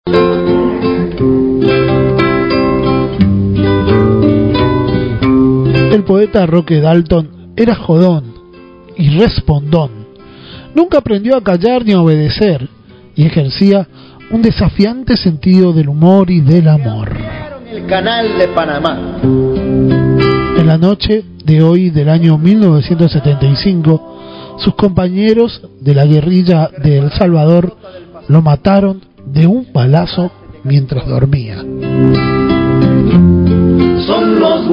El poeta Roque Dalton era jodón y respondón. Nunca aprendió a callar ni a obedecer y ejercía un desafiante sentido del humor y del amor. El canal de Panamá. En la noche de hoy del año 1975, sus compañeros de la guerrilla de El Salvador lo mataron de un balazo mientras dormía. Son los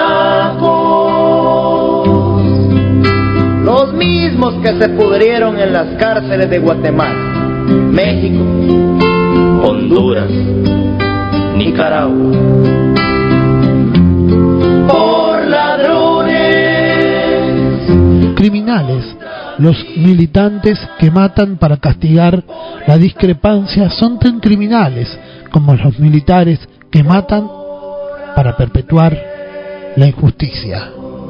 guanacos, los mismos que se pudrieron en las cárceles de Guatemala, México, Honduras, Nicaragua. Por ladrones. Criminales, los militantes que matan para castigar la discrepancia son tan criminales como los militares que matan para perpetuar la injusticia.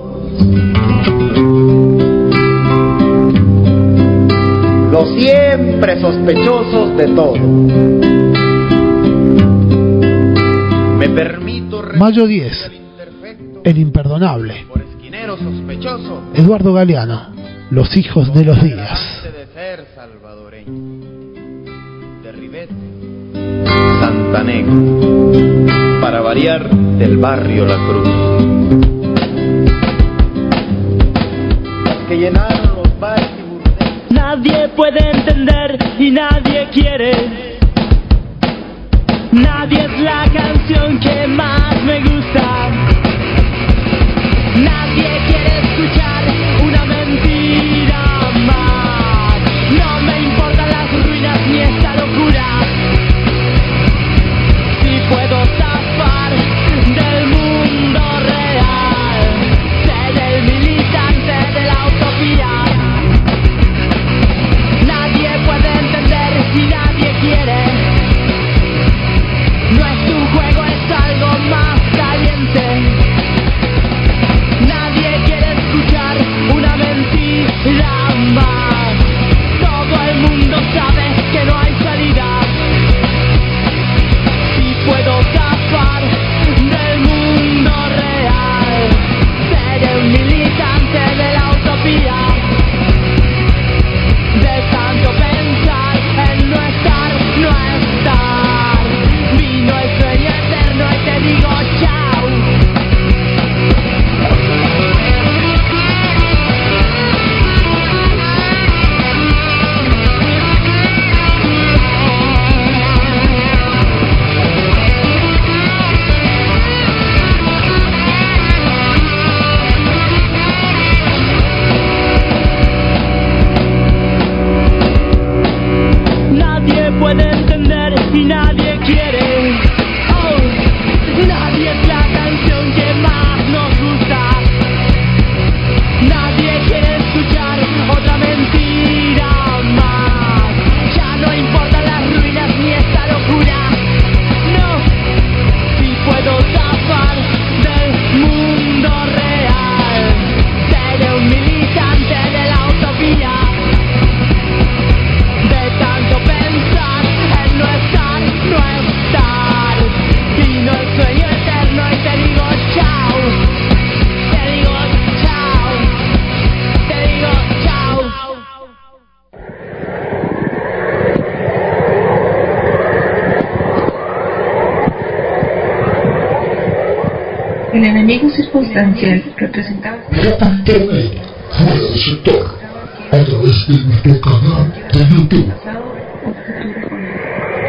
Los siempre sospechosos de todo. Me permito. Mayo 10, el imperdonable. Por esquinero sospechoso. Eduardo Galeano, los hijos de los días. De ser salvadoreño. De Ribete, Santanegra. Para variar, del barrio La Cruz. Las que llenaron los bares y burdeles. Nadie puede entender y nadie quiere. Nadie es la canción que más me gusta. Nadie quiere escuchar una mentira más. No me importan las ruinas ni esta locura. Si puedo zafar del mundo real, ser el militante de la utopía. Nadie puede entender y nadie quiere. No es un juego, es algo más caliente. Nadie quiere escuchar una mentira más. Todo el mundo sabe que no hay salida. Si puedo zafar del mundo real, seré un militante de la utopía. De tanto pensar en no estar, no estar. Vino el sueño eterno y te digo chao. Nadie puede entender y nadie quiere. Oh, nadie es la canción que más nos gusta. Nadie quiere escuchar otra mentira más. Ya no importan las ruinas ni esta locura. No, si puedo zafar del mundo real, seré un militante de la utopía. De tanto pensar en no estar, no estar. Vino el sueño eterno y te digo chao. Te digo chao. Te digo chao. El enemigo circunstancial representaba Internet fuera del sector a través de nuestro canal de YouTube. pasado o futuro con él.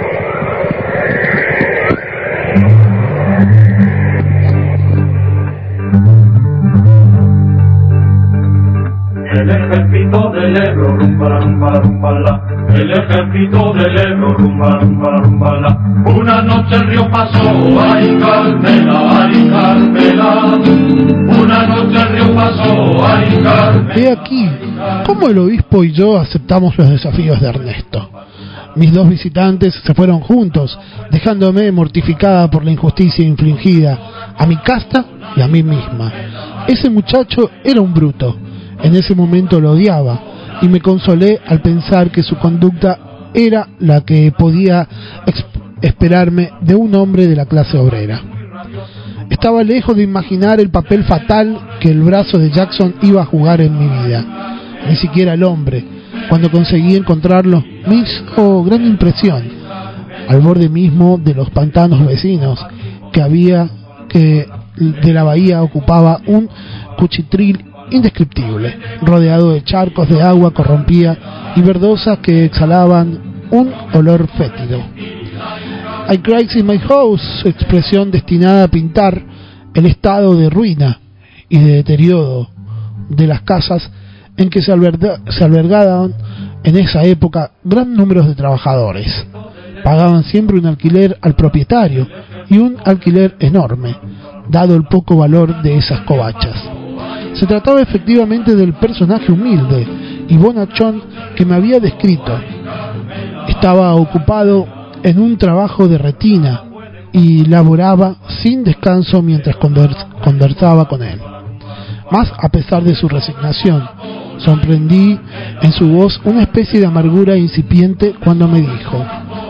El ejército del Ebro, rumba, rumba, rumba, la. El ejército del Ebro, rumba, rumba, rumba, la. Una noche el río pasó, ay Carmela, ay Carmela. Una noche el río pasó, ay Carmela. He aquí cómo el obispo y yo aceptamos los desafíos de Ernesto. Mis dos visitantes se fueron juntos, dejándome mortificada por la injusticia infligida a mi casta y a mí misma. Ese muchacho era un bruto. En ese momento lo odiaba y me consolé al pensar que su conducta era la que podía esperarme de un hombre de la clase obrera. Estaba lejos de imaginar el papel fatal que el brazo de Jackson iba a jugar en mi vida. Ni siquiera el hombre, cuando conseguí encontrarlo, me hizo gran impresión. Al borde mismo de los pantanos vecinos que de la bahía ocupaba un cuchitril indescriptible, rodeado de charcos de agua corrompida y verdosas que exhalaban un olor fétido. I cried in my house, su expresión destinada a pintar el estado de ruina y de deterioro de las casas en que se albergaban en esa época gran número de trabajadores. Pagaban siempre un alquiler al propietario, y un alquiler enorme, dado el poco valor de esas covachas. Se trataba efectivamente del personaje humilde y bonachón que me había descrito. Estaba ocupado en un trabajo de retina y laboraba sin descanso mientras conversaba con él. Mas, a pesar de su resignación, sorprendí en su voz una especie de amargura incipiente cuando me dijo: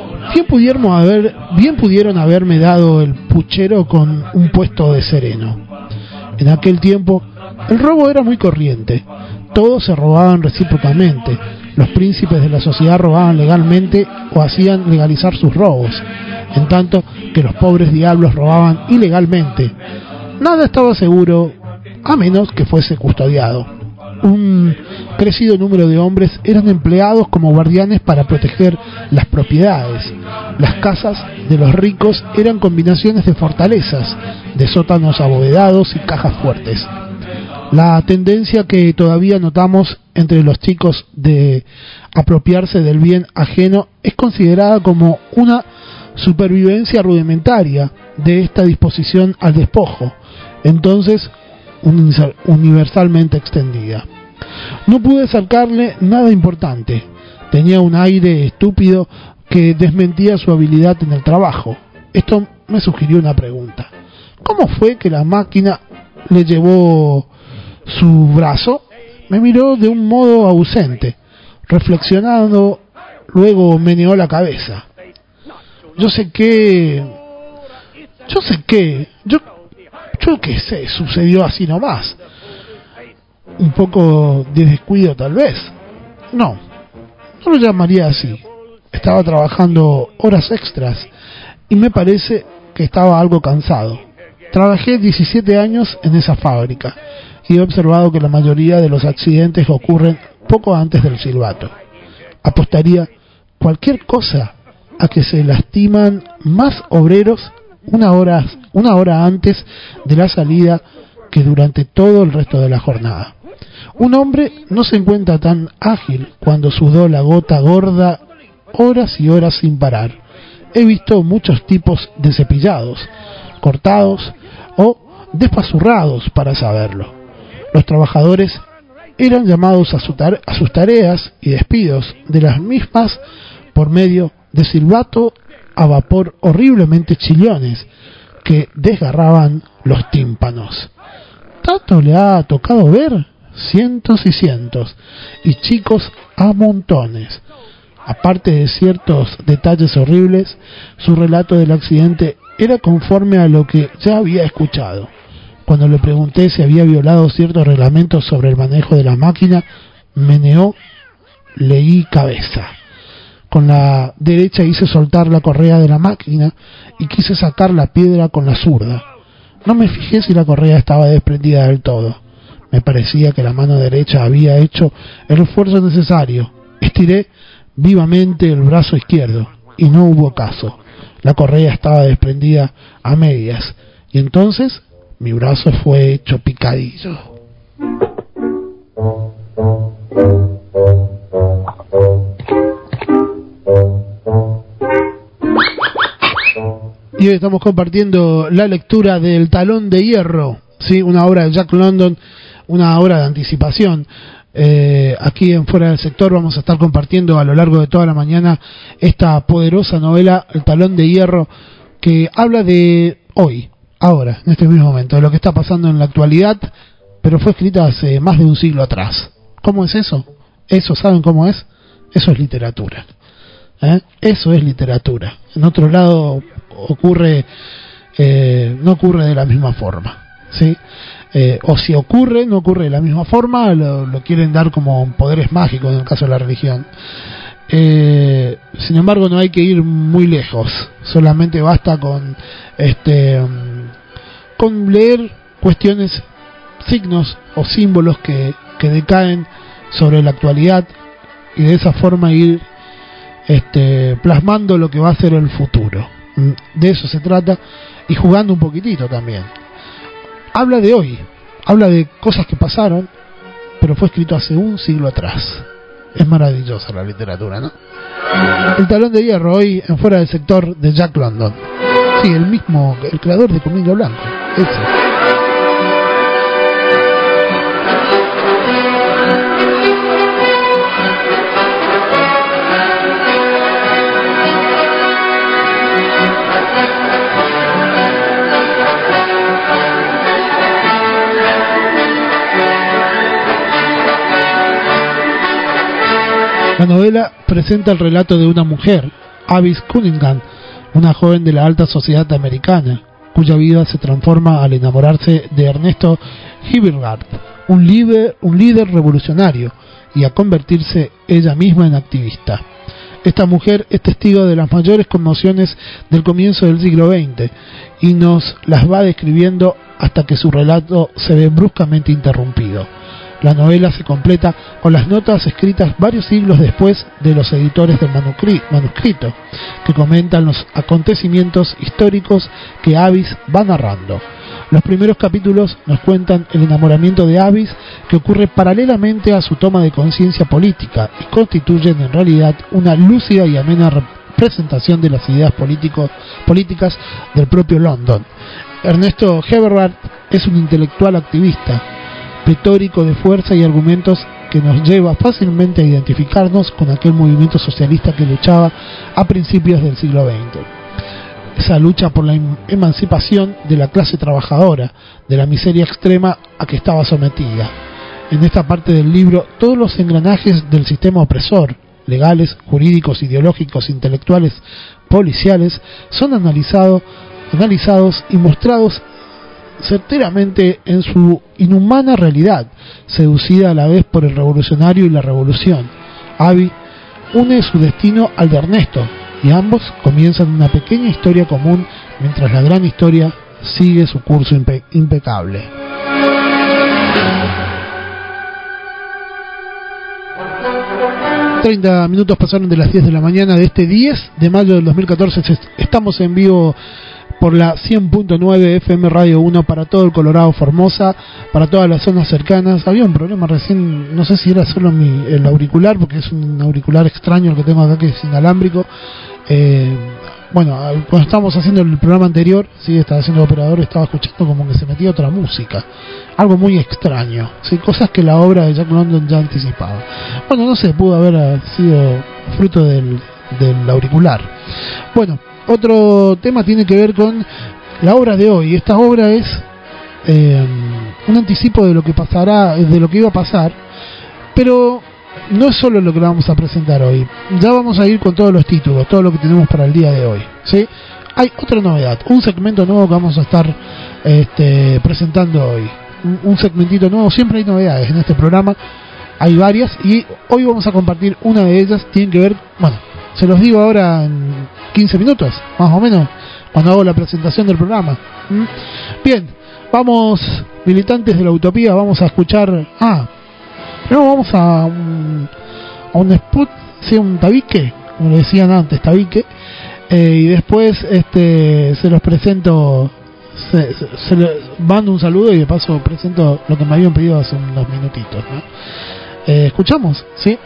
bien pudieron haberme dado el puchero con un puesto de sereno. En aquel tiempo el robo era muy corriente, todos se robaban recíprocamente, los príncipes de la sociedad robaban legalmente o hacían legalizar sus robos, en tanto que los pobres diablos robaban ilegalmente. Nada estaba seguro a menos que fuese custodiado. Un crecido número de hombres eran empleados como guardianes para proteger las propiedades. Las casas de los ricos eran combinaciones de fortalezas, de sótanos abovedados y cajas fuertes. La tendencia que todavía notamos entre los chicos de apropiarse del bien ajeno es considerada como una supervivencia rudimentaria de esta disposición al despojo, entonces universalmente extendida. No pude sacarle nada importante. Tenía un aire estúpido que desmentía su habilidad en el trabajo. Esto me sugirió una pregunta: ¿cómo fue que la máquina le llevó su brazo? Me miró de un modo ausente, reflexionando, luego meneó la cabeza. Yo qué sé, sucedió así nomás. Un poco de descuido tal vez. No lo llamaría así. Estaba trabajando horas extras y me parece que estaba algo cansado. Trabajé 17 años en esa fábrica y he observado que la mayoría de los accidentes ocurren poco antes del silbato. Apostaría cualquier cosa a que se lastiman más obreros una hora antes de la salida que durante todo el resto de la jornada. Un hombre no se encuentra tan ágil cuando sudó la gota gorda horas y horas sin parar. He visto muchos tipos de cepillados, cortados o despazurrados para saberlo. Los trabajadores eran llamados a sus tareas y despidos de las mismas por medio de silbato a vapor horriblemente chillones que desgarraban los tímpanos. Tanto le ha tocado ver, cientos y cientos, y chicos a montones. Aparte de ciertos detalles horribles, su relato del accidente era conforme a lo que ya había escuchado. Cuando le pregunté si había violado ciertos reglamentos sobre el manejo de la máquina, meneó, leí cabeza. Con la derecha hice soltar la correa de la máquina y quise sacar la piedra con la zurda. No me fijé si la correa estaba desprendida del todo. Me parecía que la mano derecha había hecho el esfuerzo necesario. Estiré vivamente el brazo izquierdo y no hubo caso. La correa estaba desprendida a medias y entonces mi brazo fue hecho picadillo. Y hoy estamos compartiendo la lectura del Talón de Hierro, ¿sí? Una obra de Jack London, una obra de anticipación. Aquí en Fuera del Sector vamos a estar compartiendo a lo largo de toda la mañana esta poderosa novela, El Talón de Hierro, que habla de hoy, ahora, en este mismo momento, de lo que está pasando en la actualidad, pero fue escrita hace más de un siglo atrás. ¿Cómo es eso? ¿Eso saben cómo es? Eso es literatura. Eso es literatura. en otro lado ocurre, no ocurre de la misma forma, ¿sí? O si ocurre, no ocurre de la misma forma, lo quieren dar como poderes mágicos en el caso de la religión. Sin embargo, no hay que ir muy lejos, solamente basta con leer cuestiones, signos o símbolos que decaen sobre la actualidad y de esa forma ir plasmando lo que va a ser el futuro. De eso se trata, y jugando un poquitito también. Habla de hoy, habla de cosas que pasaron, pero fue escrito hace un siglo atrás. Es maravillosa la literatura, ¿no? El Talón de Hierro, hoy en Fuera del Sector, de Jack London. Sí, el mismo, el creador de Conmigo Blanco, ese. La novela presenta el relato de una mujer, Avis Cunningham, una joven de la alta sociedad americana, cuya vida se transforma al enamorarse de Ernesto Hildegard, un líder revolucionario, y a convertirse ella misma en activista. Esta mujer es testigo de las mayores conmociones del comienzo del siglo XX y nos las va describiendo hasta que su relato se ve bruscamente interrumpido. La novela se completa con las notas escritas varios siglos después de los editores del manuscrito, que comentan los acontecimientos históricos que Avis va narrando. Los primeros capítulos nos cuentan el enamoramiento de Avis, que ocurre paralelamente a su toma de conciencia política, y constituyen en realidad una lúcida y amena representación de las ideas políticas del propio London. Ernesto Hildegard es un intelectual activista, pletórico de fuerza y argumentos, que nos lleva fácilmente a identificarnos con aquel movimiento socialista que luchaba a principios del siglo XX. Esa lucha por la emancipación de la clase trabajadora, de la miseria extrema a que estaba sometida. En esta parte del libro, todos los engranajes del sistema opresor, legales, jurídicos, ideológicos, intelectuales, policiales, son analizados y mostrados certeramente en su inhumana realidad, seducida a la vez por el revolucionario y la revolución. Abby une su destino al de Ernesto, y ambos comienzan una pequeña historia común, mientras la gran historia sigue su curso impecable. ...30 minutos pasaron de las 10 de la mañana de este 10 de mayo del 2014. Estamos en vivo por la 100.9 FM Radio 1 para todo el Colorado Formosa, para todas las zonas cercanas. Había un problema recién, no sé si era solo el auricular, porque es un auricular extraño el que tengo acá, que es inalámbrico. Bueno, cuando estábamos haciendo el programa anterior, sí, estaba haciendo operador, estaba escuchando como que se metía otra música, algo muy extraño, sí, cosas que la obra de Jack London ya anticipaba. Bueno, no sé, pudo haber sido fruto del auricular. Bueno, otro tema tiene que ver con la obra de hoy. Esta obra es un anticipo de lo que pasará, de lo que iba a pasar, pero no es solo lo que vamos a presentar hoy. Ya vamos a ir con todos los títulos, todo lo que tenemos para el día de hoy, ¿sí? Hay otra novedad, un segmento nuevo que vamos a estar presentando hoy. Un segmentito nuevo, siempre hay novedades en este programa, hay varias, y hoy vamos a compartir una de ellas. Tienen que ver, bueno, se los digo ahora en 15 minutos, más o menos, cuando hago la presentación del programa. Bien, vamos, militantes de la utopía, vamos a escuchar... Primero vamos a un spot, sí, un tabique, como le decían antes, tabique, y después se los presento, se les mando un saludo y de paso presento lo que me habían pedido hace unos minutitos, ¿no? ¿Escuchamos? ¿Sí?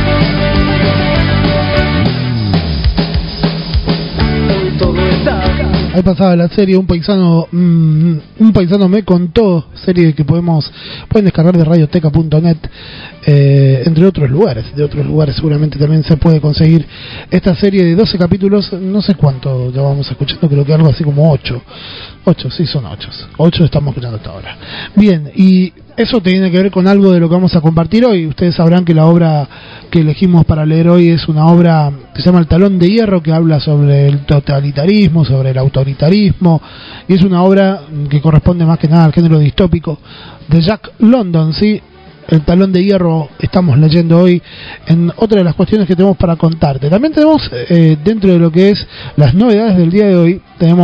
Todo está pasada la serie Un paisano me contó, serie que pueden descargar de radioteca.net, entre otros lugares. De otros lugares seguramente también se puede conseguir esta serie de 12 capítulos. No sé cuánto ya vamos escuchando, creo que algo así como 8, sí, son 8 estamos escuchando hasta ahora. Bien, y eso tiene que ver con algo de lo que vamos a compartir hoy. Ustedes sabrán que la obra que elegimos para leer hoy es una obra que se llama El Talón de Hierro, que habla sobre el totalitarismo, sobre el autoritarismo, y es una obra que corresponde más que nada al género distópico de Jack London, ¿sí? El Talón de Hierro estamos leyendo hoy en otra de las cuestiones que tenemos para contarte. También tenemos, dentro de lo que es las novedades del día de hoy,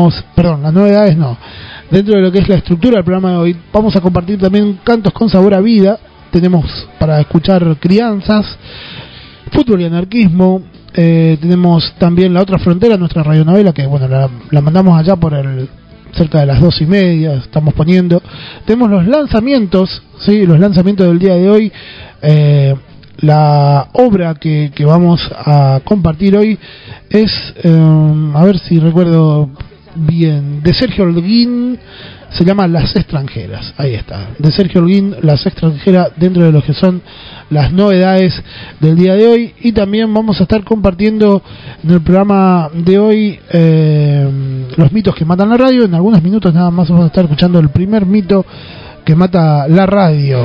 dentro de lo que es la estructura del programa de hoy, vamos a compartir también cantos con sabor a vida. Tenemos para escuchar crianzas, fútbol y anarquismo. Tenemos también La Otra Frontera, nuestra radionovela, que bueno, la mandamos allá por cerca de las 2:30, estamos poniendo. Tenemos los lanzamientos, ¿sí? Los lanzamientos del día de hoy. La obra que vamos a compartir hoy es, a ver si recuerdo bien, de Sergio Holguín, se llama Las Extranjeras. Ahí está, de Sergio Holguín, Las Extranjeras, dentro de lo que son las novedades del día de hoy. Y también vamos a estar compartiendo en el programa de hoy los mitos que matan la radio. En algunos minutos nada más vamos a estar escuchando el primer mito que mata la radio.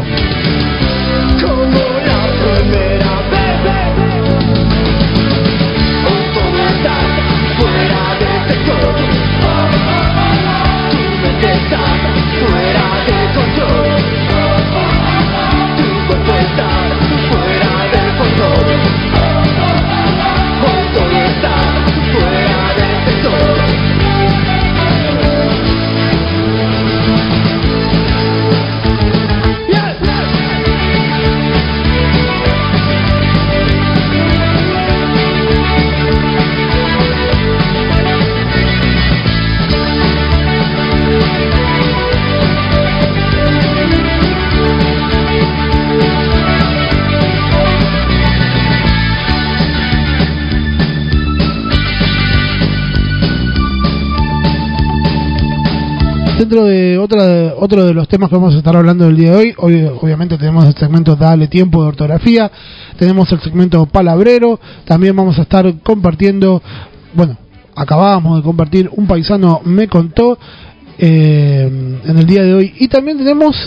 Dentro de otro de los temas que vamos a estar hablando el día de hoy, obviamente tenemos el segmento Dale Tiempo de Ortografía, tenemos el segmento Palabrero, también vamos a estar compartiendo, bueno, acabábamos de compartir Un Paisano Me Contó en el día de hoy, y también tenemos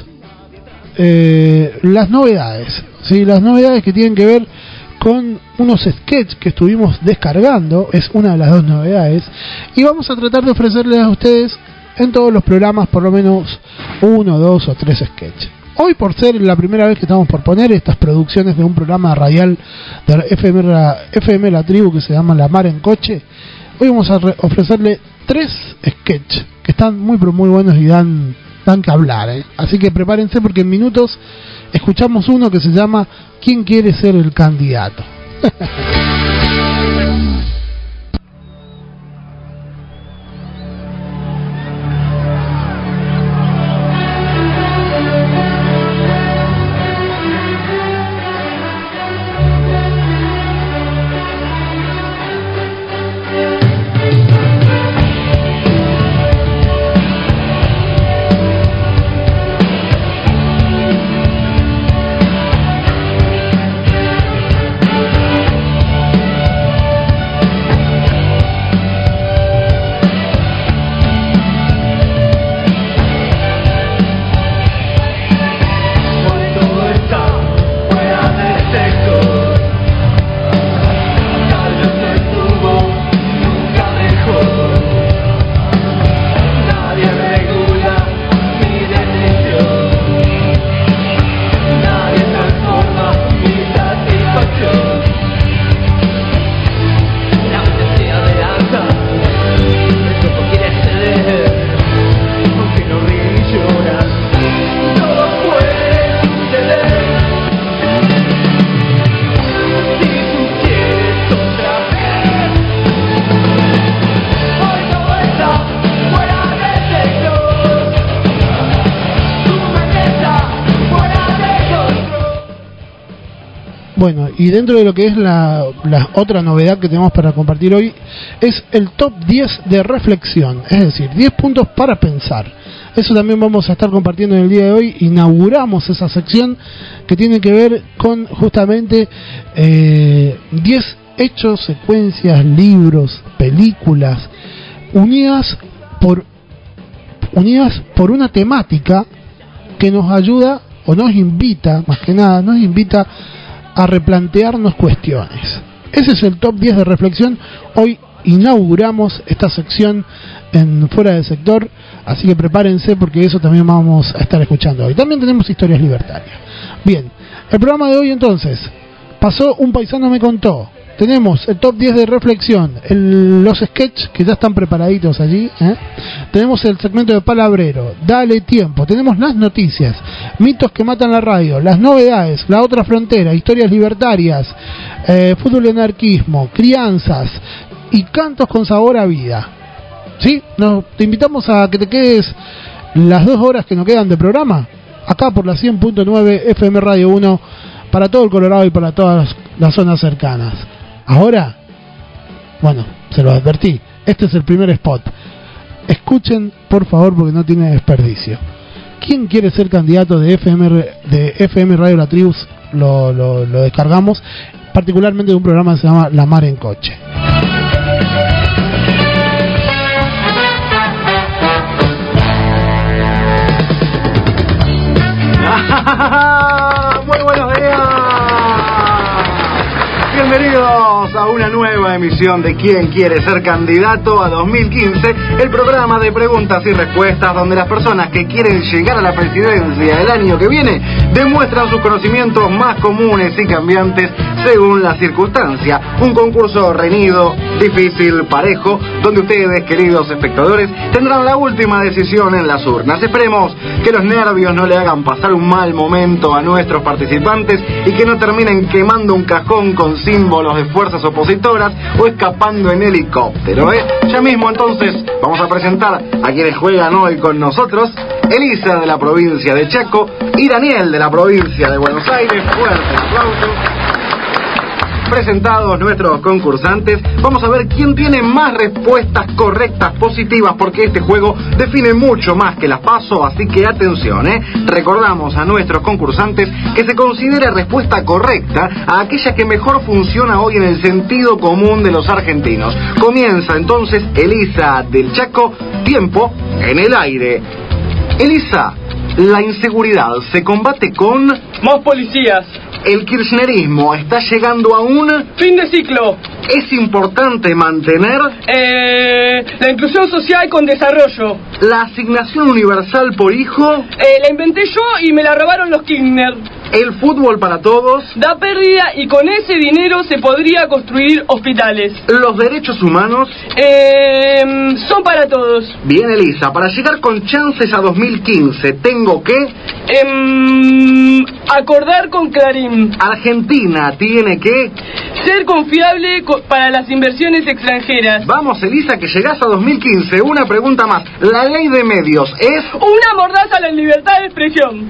las novedades, ¿sí? Las novedades que tienen que ver con unos sketches que estuvimos descargando, es una de las dos novedades, y vamos a tratar de ofrecerles a ustedes en todos los programas por lo menos 1, 2 o 3 sketches. Hoy, por ser la primera vez que estamos por poner estas producciones de un programa radial de FM La Tribu que se llama La Mar en Coche, hoy vamos a ofrecerle 3 sketches que están muy pero muy buenos y dan que hablar, ¿eh? Así que prepárense porque en minutos escuchamos uno que se llama ¿Quién quiere ser el candidato? Bueno, y dentro de lo que es la otra novedad que tenemos para compartir hoy, es el top 10 de reflexión, es decir, 10 puntos para pensar. Eso también vamos a estar compartiendo en el día de hoy. Inauguramos esa sección que tiene que ver con justamente 10 hechos, secuencias, libros, películas, unidas por una temática que nos ayuda, o nos invita, más que nada, nos invita a replantearnos cuestiones. Ese es el top 10 de reflexión. Hoy inauguramos esta sección en Fuera del Sector, así que prepárense porque eso también vamos a estar escuchando hoy. También tenemos historias libertarias. Bien, el programa de hoy entonces, pasó Un Paisano Me Contó. Tenemos el top 10 de reflexión, los sketches que ya están preparaditos allí, tenemos el segmento de Palabrero, Dale Tiempo, tenemos las noticias, mitos que matan la radio, las novedades, La Otra Frontera, historias libertarias, fútbol y anarquismo, crianzas y cantos con sabor a vida. ¿Sí? Te invitamos a que te quedes las 2 horas que nos quedan de programa, acá por la 100.9 FM Radio 1, para todo el Colorado y para todas las zonas cercanas. Ahora, bueno, se lo advertí, este es el primer spot. Escuchen, por favor, porque no tiene desperdicio. ¿Quién quiere ser candidato de FM Radio La Tribu? Lo descargamos, particularmente de un programa que se llama La Mar en Coche. Muy buenos días. Bienvenidos a una nueva emisión de ¿Quién quiere ser candidato a 2015? El programa de preguntas y respuestas donde las personas que quieren llegar a la presidencia el año que viene demuestran sus conocimientos más comunes y cambiantes según la circunstancia. Un concurso reñido, difícil, parejo, donde ustedes, queridos espectadores, tendrán la última decisión en las urnas. Esperemos que los nervios no le hagan pasar un mal momento a nuestros participantes y que no terminen quemando un cajón con símbolos de fuerzas opositoras o escapando en helicóptero, Ya mismo entonces vamos a presentar a quienes juegan hoy con nosotros: Elisa de la provincia de Chaco y Daniel de la provincia de Buenos Aires. Fuerte aplauso. Presentados nuestros concursantes, vamos a ver quién tiene más respuestas correctas positivas, porque este juego define mucho más que las PASO, así que atención, Recordamos a nuestros concursantes que se considera respuesta correcta a aquella que mejor funciona hoy en el sentido común de los argentinos. Comienza entonces Elisa del Chaco, tiempo en el aire. Elisa, la inseguridad se combate con más policías. El kirchnerismo está llegando a un fin de ciclo. Es importante mantener la inclusión social con desarrollo. La asignación universal por hijo. La inventé yo y me la robaron los Kirchner. El fútbol para todos. Da pérdida y con ese dinero se podría construir hospitales. Los derechos humanos. Son para todos. Bien, Elisa, para llegar con chances a 2015 tengo que acordar con Clarín. Argentina tiene que ser confiable para las inversiones extranjeras. Vamos, Elisa, que llegás a 2015. Una pregunta más. La ley de medios es una mordaza a la libertad de expresión.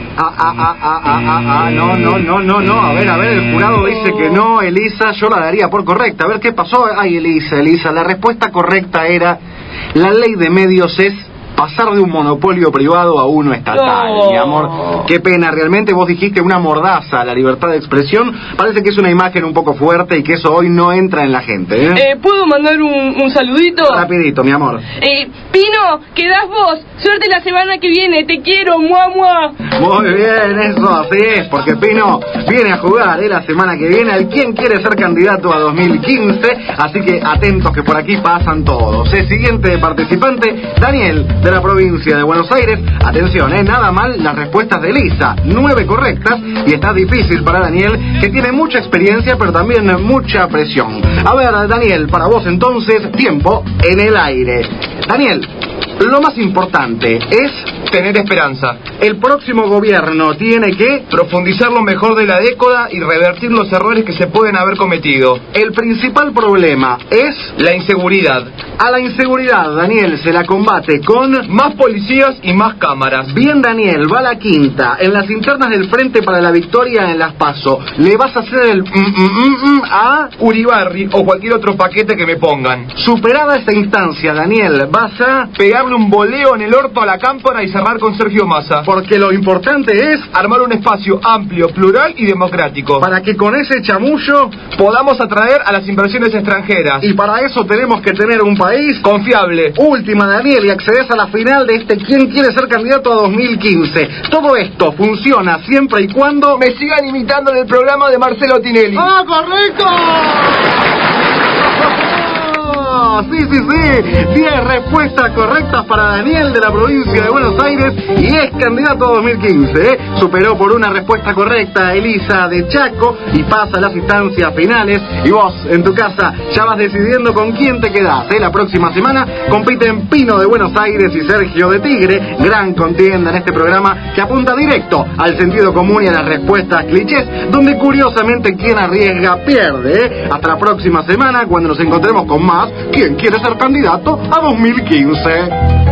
No. A ver, el jurado dice que no, Elisa, yo la daría por correcta. A ver qué pasó. Ay, Elisa, la respuesta correcta era: la ley de medios es pasar de un monopolio privado a uno estatal. No. Mi amor, qué pena, realmente vos dijiste una mordaza a la libertad de expresión. Parece que es una imagen un poco fuerte y que eso hoy no entra en la gente, ¿Puedo mandar un saludito? Rapidito, mi amor. Pino, quedás vos. Suerte la semana que viene, te quiero, mua. Muy bien, eso así es, porque Pino viene a jugar la semana que viene al ¿Quién quiere ser candidato a 2015? Así que atentos que por aquí pasan todos. El siguiente participante, Daniel, de la provincia de Buenos Aires. Atención, nada mal las respuestas de Elisa, 9 correctas, y está difícil para Daniel, que tiene mucha experiencia pero también mucha presión. A ver, Daniel, para vos entonces, tiempo en el aire. Daniel, lo más importante es tener esperanza. El próximo gobierno tiene que profundizar lo mejor de la década y revertir los errores que se pueden haber cometido. El principal problema es la inseguridad. A la inseguridad, Daniel, se la combate con más policías y más cámaras. Bien, Daniel, va la quinta. En las internas del Frente para la Victoria en Las PASO, ¿le vas a hacer el a Uribarri o cualquier otro paquete que me pongan? Superada esta instancia, Daniel, vas a pegarle un boleo en el orto a la cámpora y cerrar con Sergio Massa. Porque lo importante es armar un espacio amplio, plural y democrático. Para que con ese chamullo podamos atraer a las inversiones extranjeras. Y para eso tenemos que tener un país confiable. Última, Daniel, y accedes a la final de este ¿Quién quiere ser candidato a 2015? Todo esto funciona siempre y cuando me sigan imitando en el programa de Marcelo Tinelli. ¡Ah, correcto! Sí. 10 respuestas correctas para Daniel de la provincia de Buenos Aires y es candidato a 2015. Superó por una respuesta correcta a Elisa de Chaco y pasa a las instancias finales. Y vos, en tu casa, ya vas decidiendo con quién te quedás. La próxima semana compiten Pino de Buenos Aires y Sergio de Tigre. Gran contienda en este programa que apunta directo al sentido común y a las respuestas clichés, donde curiosamente quien arriesga pierde. Hasta la próxima semana, cuando nos encontremos con más ¿Quién quiere ser candidato a 2015?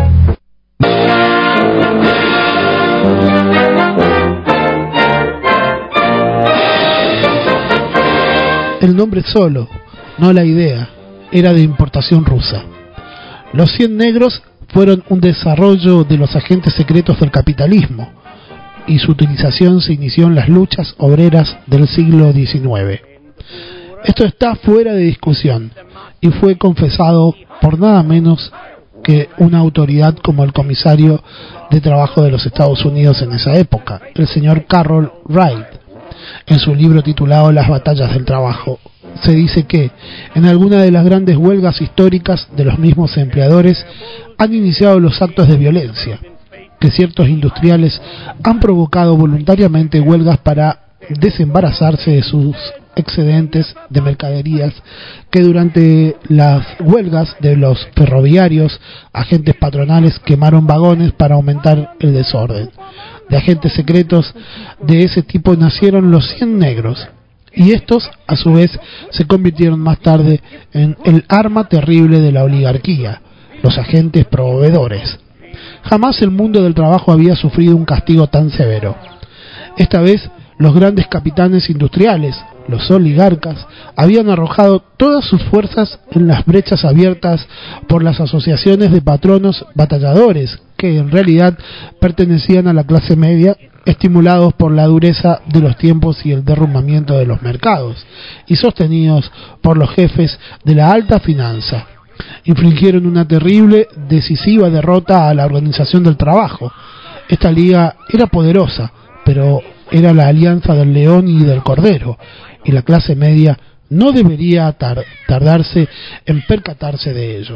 El nombre solo, no la idea, era de importación rusa. Los 100 negros fueron un desarrollo de los agentes secretos del capitalismo y su utilización se inició en las luchas obreras del siglo XIX. Esto está fuera de discusión y fue confesado por nada menos que una autoridad como el comisario de trabajo de los Estados Unidos en esa época, el señor Carroll Wright. En su libro titulado Las batallas del trabajo, se dice que en alguna de las grandes huelgas históricas de los mismos empleadores han iniciado los actos de violencia, que ciertos industriales han provocado voluntariamente huelgas para desembarazarse de sus excedentes de mercaderías, que durante las huelgas de los ferroviarios, agentes patronales quemaron vagones para aumentar el desorden. De agentes secretos de ese tipo nacieron los 100 negros, y estos a su vez se convirtieron más tarde en el arma terrible de la oligarquía, los agentes proveedores. Jamás el mundo del trabajo había sufrido un castigo tan severo. Esta vez los grandes capitanes industriales, los oligarcas, habían arrojado todas sus fuerzas en las brechas abiertas por las asociaciones de patronos batalladores, que en realidad pertenecían a la clase media, estimulados por la dureza de los tiempos y el derrumbamiento de los mercados, y sostenidos por los jefes de la alta finanza. Infligieron una terrible, decisiva derrota a la organización del trabajo. Esta liga era poderosa, pero era la alianza del león y del cordero, y la clase media no debería tardarse en percatarse de ello.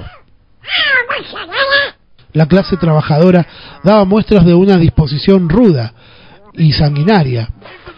La clase trabajadora daba muestras de una disposición ruda y sanguinaria.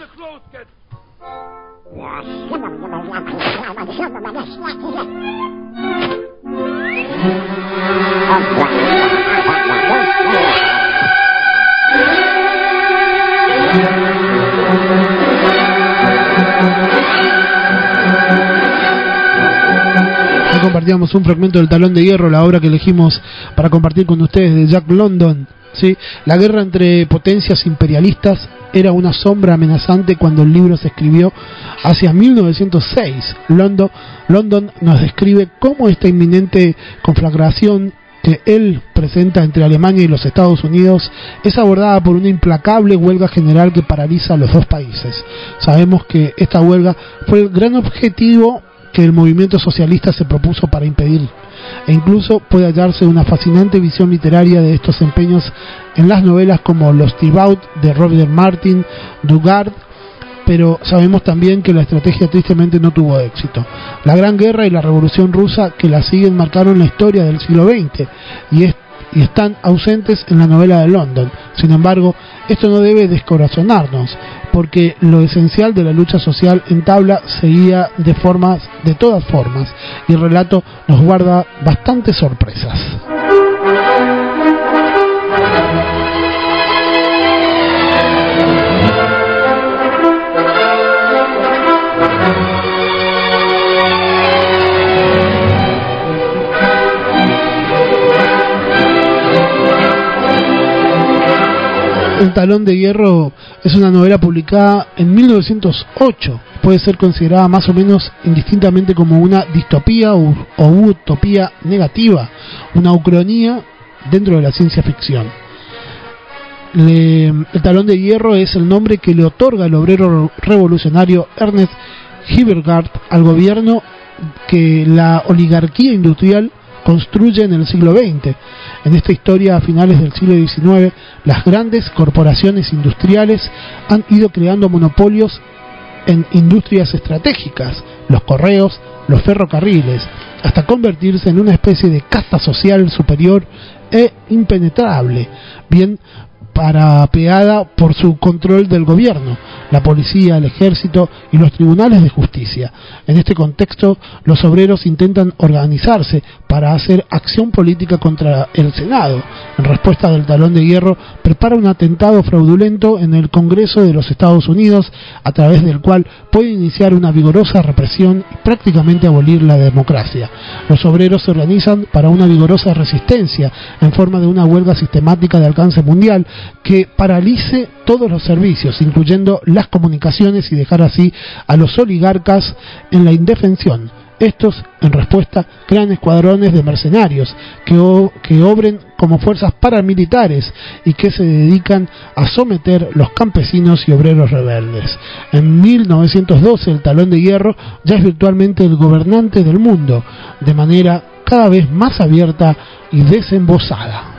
Compartíamos un fragmento del Talón de Hierro, la obra que elegimos para compartir con ustedes, de Jack London. ¿Sí? La guerra entre potencias imperialistas era una sombra amenazante cuando el libro se escribió hacia 1906. London nos describe cómo esta inminente conflagración que él presenta entre Alemania y los Estados Unidos es abordada por una implacable huelga general que paraliza a los dos países. Sabemos que esta huelga fue el gran objetivo que el movimiento socialista se propuso para impedir, e incluso puede hallarse una fascinante visión literaria de estos empeños en las novelas como Los Thibaut de Robert Martin, Dugard, pero sabemos también que la estrategia tristemente no tuvo éxito. La Gran Guerra y la Revolución Rusa que la siguen marcaron la historia del siglo XX y están ausentes en la novela de London. Sin embargo, esto no debe descorazonarnos, porque lo esencial de la lucha social en tabla seguía de todas formas, y el relato nos guarda bastantes sorpresas. El Talón de Hierro es una novela publicada en 1908. Puede ser considerada más o menos indistintamente como una distopía o utopía negativa, una ucronía dentro de la ciencia ficción. El Talón de Hierro es el nombre que le otorga el obrero revolucionario Ernest Hildegard al gobierno que la oligarquía industrial construye en el siglo XX. En esta historia, a finales del siglo XIX, las grandes corporaciones industriales han ido creando monopolios en industrias estratégicas, los correos, los ferrocarriles, hasta convertirse en una especie de casta social superior e impenetrable, bien parapeada por su control del gobierno, la policía, el ejército y los tribunales de justicia. En este contexto, los obreros intentan organizarse para hacer acción política contra el Senado. En respuesta del Talón de Hierro, prepara un atentado fraudulento en el Congreso de los Estados Unidos, a través del cual puede iniciar una vigorosa represión y prácticamente abolir la democracia. Los obreros se organizan para una vigorosa resistencia en forma de una huelga sistemática de alcance mundial que paralice todos los servicios, incluyendo las comunicaciones, y dejar así a los oligarcas en la indefensión. Estos, en respuesta, crean escuadrones de mercenarios que obren como fuerzas paramilitares y que se dedican a someter los campesinos y obreros rebeldes. En 1912, el Talón de Hierro ya es virtualmente el gobernante del mundo, de manera cada vez más abierta y desembosada.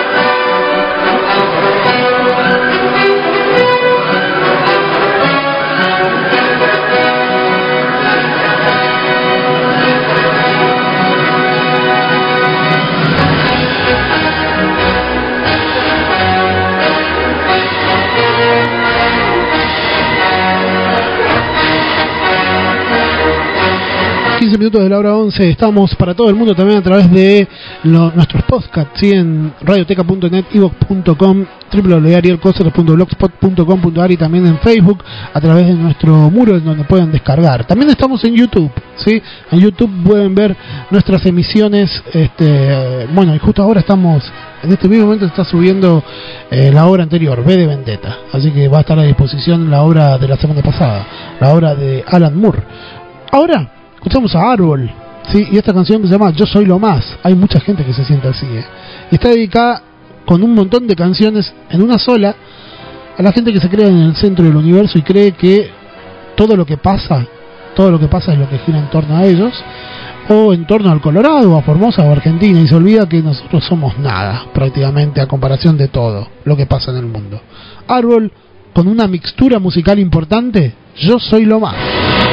15 minutos de la hora 11, estamos para todo el mundo también a través de nuestros podcasts, ¿sí? En radioteca.net, ivox.com, www.arielcoser.blogspot.com.ar y también en Facebook a través de nuestro muro en donde pueden descargar. También estamos en YouTube, ¿sí? En YouTube pueden ver nuestras emisiones, bueno, y justo ahora estamos, en este mismo momento está subiendo la obra anterior, V de Vendetta, así que va a estar a disposición la obra de la semana pasada, la obra de Alan Moore. Ahora escuchamos a Árbol, ¿sí? Y esta canción que se llama Yo Soy Lo Más. Hay mucha gente que se siente así, y está dedicada con un montón de canciones en una sola a la gente que se cree en el centro del universo y cree que todo lo que pasa es lo que gira en torno a ellos, o en torno al Colorado, a Formosa o a Argentina, y se olvida que nosotros somos nada prácticamente a comparación de todo lo que pasa en el mundo. Árbol, con una mixtura musical importante, Yo Soy Lo Más.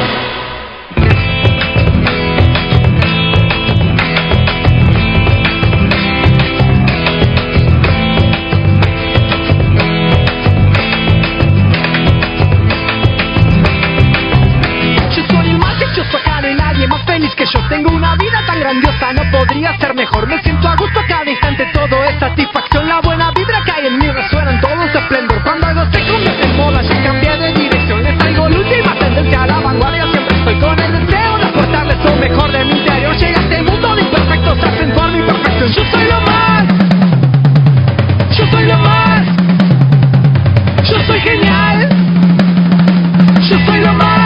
Que yo tengo una vida tan grandiosa, no podría ser mejor. Me siento a gusto cada instante, todo es satisfacción. La buena vibra cae en mí, resuena en todo su esplendor. Cuando algo se convierte en moda, ya cambié de dirección. Les traigo la última tendencia a la vanguardia. Siempre estoy con el deseo de aportarles lo mejor de mi interior. Llega a este mundo de imperfectos a acentuar mi perfección. Yo soy lo más, yo soy lo más, yo soy genial, yo soy lo más.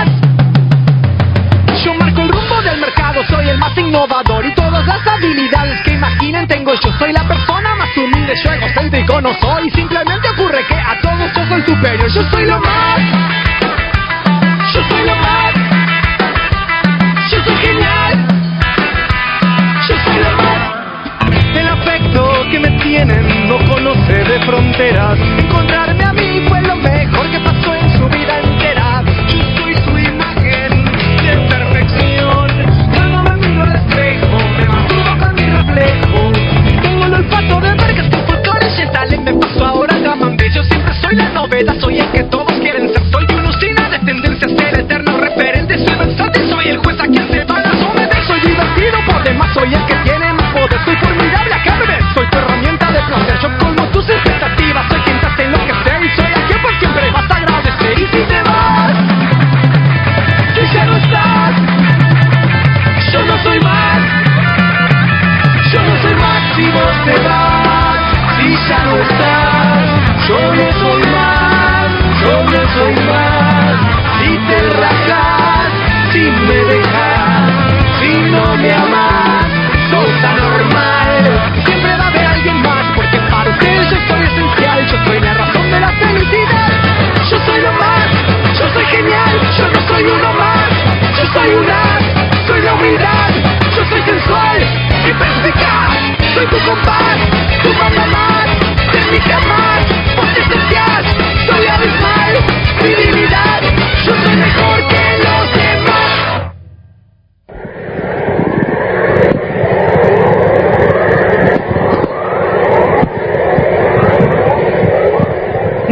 Soy el más innovador y todas las habilidades que imaginen tengo yo. Soy la persona más humilde, yo egocéntrico no soy. Simplemente ocurre que a todos yo soy superior. Yo soy lo más, yo soy lo más, yo soy genial, yo soy lo más. El afecto que me tienen no conoce de fronteras. Encontrarme a mí fue lo mejor que pasó en su vida entera. Yo soy su imagen de perfección. Me masturbo con mi reflejo. Tengo el olfato de marcas con folclores y salen. Me paso ahora Dramambe. Yo siempre soy la novedad. Soy el que todos quieren ser. Soy uno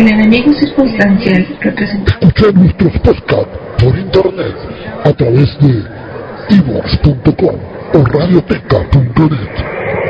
El enemigo circunstancial representa. Escuchar nuestros podcasts por internet a través de ivox.com o radioteca.net.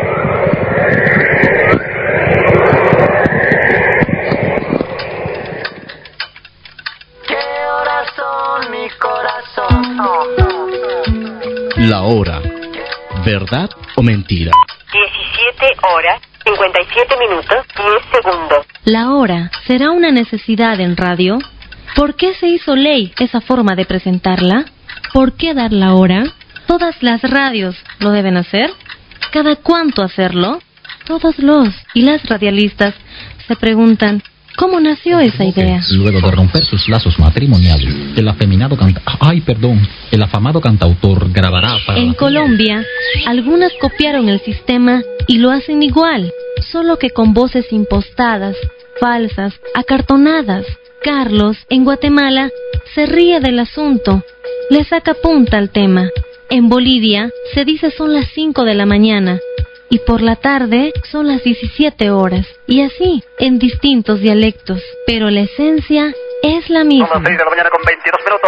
La hora. ¿Verdad o mentira? 17 horas, 57 minutos, 10 segundos. ¿La hora será una necesidad en radio? ¿Por qué se hizo ley esa forma de presentarla? ¿Por qué dar la hora? ¿Todas las radios lo deben hacer? ¿Cada cuánto hacerlo? Todos los y las radialistas se preguntan, ¿cómo nació esa idea? Luego de romper sus lazos matrimoniales, el afamado cantautor grabará para... En Colombia, algunas copiaron el sistema y lo hacen igual, solo que con voces impostadas, falsas, acartonadas. Carlos, en Guatemala, se ríe del asunto, le saca punta al tema. En Bolivia, se dice son las 5 de la mañana. Y por la tarde son las 17 horas. Y así, en distintos dialectos. Pero la esencia es la misma. Son las 6 de la mañana con 22 minutos.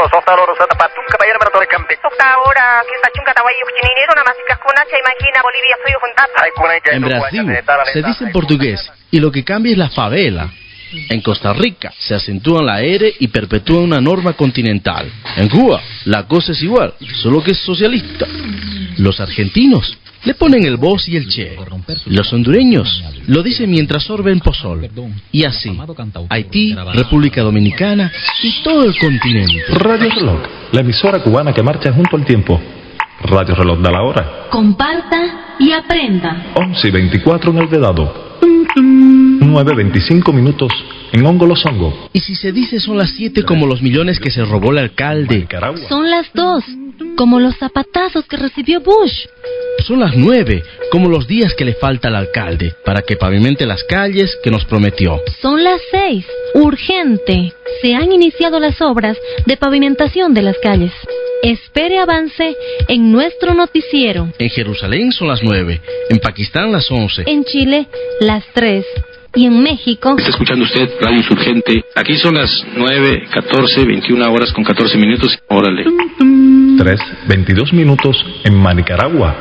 En Brasil se dice en portugués y lo que cambia es la favela. En Costa Rica se acentúa la R y perpetúa una norma continental. En Cuba la cosa es igual, solo que es socialista. Los argentinos le ponen el vos y el che. Los hondureños lo dicen mientras sorben pozol. Y así, Haití, República Dominicana y todo el continente. Radio Reloj, la emisora cubana que marcha junto al tiempo. Radio Reloj da la hora. Comparta y aprenda. 11:24 en el Vedado. 9:25 minutos en Hongo Los Hongo. Y si se dice son las 7 como los millones que se robó el alcalde. Son las 2 como los zapatazos que recibió Bush. Son las 9 como los días que le falta al alcalde para que pavimente las calles que nos prometió. Son las 6, urgente. Se han iniciado las obras de pavimentación de las calles. Espere avance en nuestro noticiero. En Jerusalén son las 9, en Pakistán las 11. En Chile, las 3. Y en México... Está escuchando usted Radio Insurgente. Aquí son las 9, 14, 21 horas con 14 minutos. Órale. 3:22 minutos en Manicaragua.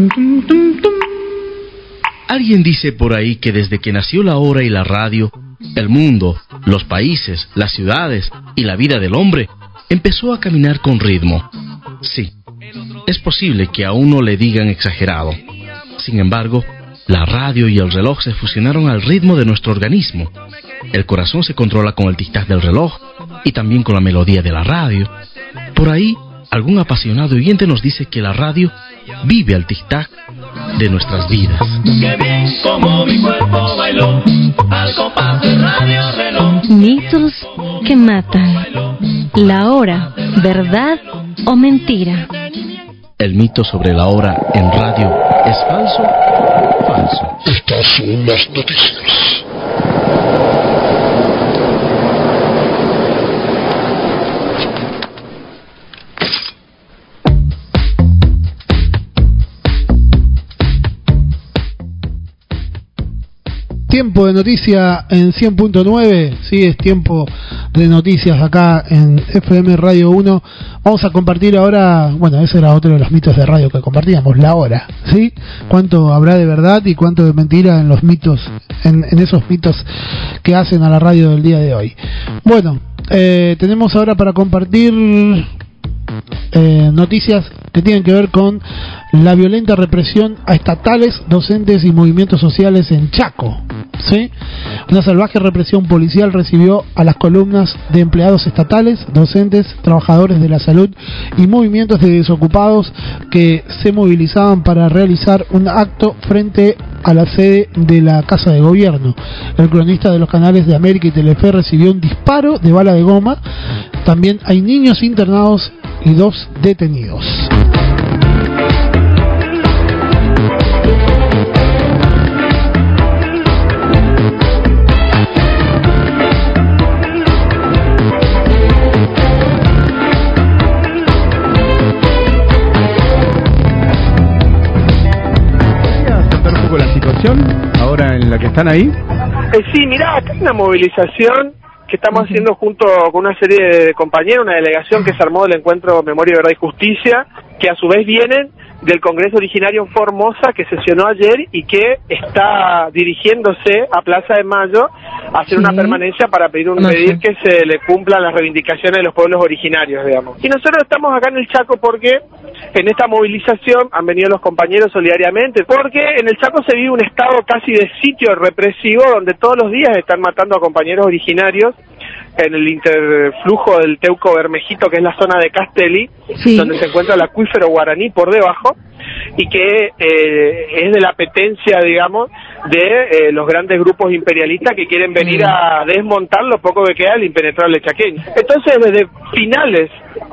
Alguien dice por ahí que desde que nació la hora y la radio, el mundo, los países, las ciudades y la vida del hombre empezó a caminar con ritmo. Sí, es posible que a uno le digan exagerado. Sin embargo, la radio y el reloj se fusionaron al ritmo de nuestro organismo. El corazón se controla con el tic-tac del reloj y también con la melodía de la radio. Por ahí, algún apasionado oyente nos dice que la radio vive al tic-tac de nuestras vidas. Qué bien como mi cuerpo bailó al compás de Radio Reloj. Mitos que matan. La hora, ¿verdad o mentira? ¿El mito sobre la hora en radio es falso? Falso. Estas son las noticias. Tiempo de noticia en 100.9, sí, es tiempo de noticias acá en FM Radio 1. Vamos a compartir ahora, bueno, ese era otro de los mitos de radio que compartíamos, la hora, ¿sí? Cuánto habrá de verdad y cuánto de mentira en los mitos, en esos mitos que hacen a la radio del día de hoy. Bueno, tenemos ahora para compartir noticias que tienen que ver con la violenta represión a estatales, docentes y movimientos sociales en Chaco, ¿sí? Una salvaje represión policial recibió a las columnas de empleados estatales, docentes, trabajadores de la salud y movimientos de desocupados que se movilizaban para realizar un acto frente a la sede de la Casa de Gobierno. El cronista de los canales de América y Telefe recibió un disparo de bala de goma. También hay niños internados y 2 detenidos. Ahora en la que están ahí, Sí, mirá, acá hay una movilización que estamos haciendo junto con una serie de compañeros, una delegación que se armó del encuentro Memoria, Verdad y Justicia, que a su vez vienen del Congreso Originario en Formosa, que sesionó ayer y que está dirigiéndose a Plaza de Mayo a hacer una permanencia para pedir que se le cumplan las reivindicaciones de los pueblos originarios, digamos. Y nosotros estamos acá en el Chaco porque en esta movilización han venido los compañeros solidariamente, porque en el Chaco se vive un estado casi de sitio represivo, donde todos los días están matando a compañeros originarios en el interflujo del Teuco Bermejito, que es la zona de Castelli, donde se encuentra el acuífero guaraní por debajo, y que es de la apetencia, digamos, de los grandes grupos imperialistas que quieren venir a desmontar lo poco que queda del impenetrable chaqueño. Entonces, desde finales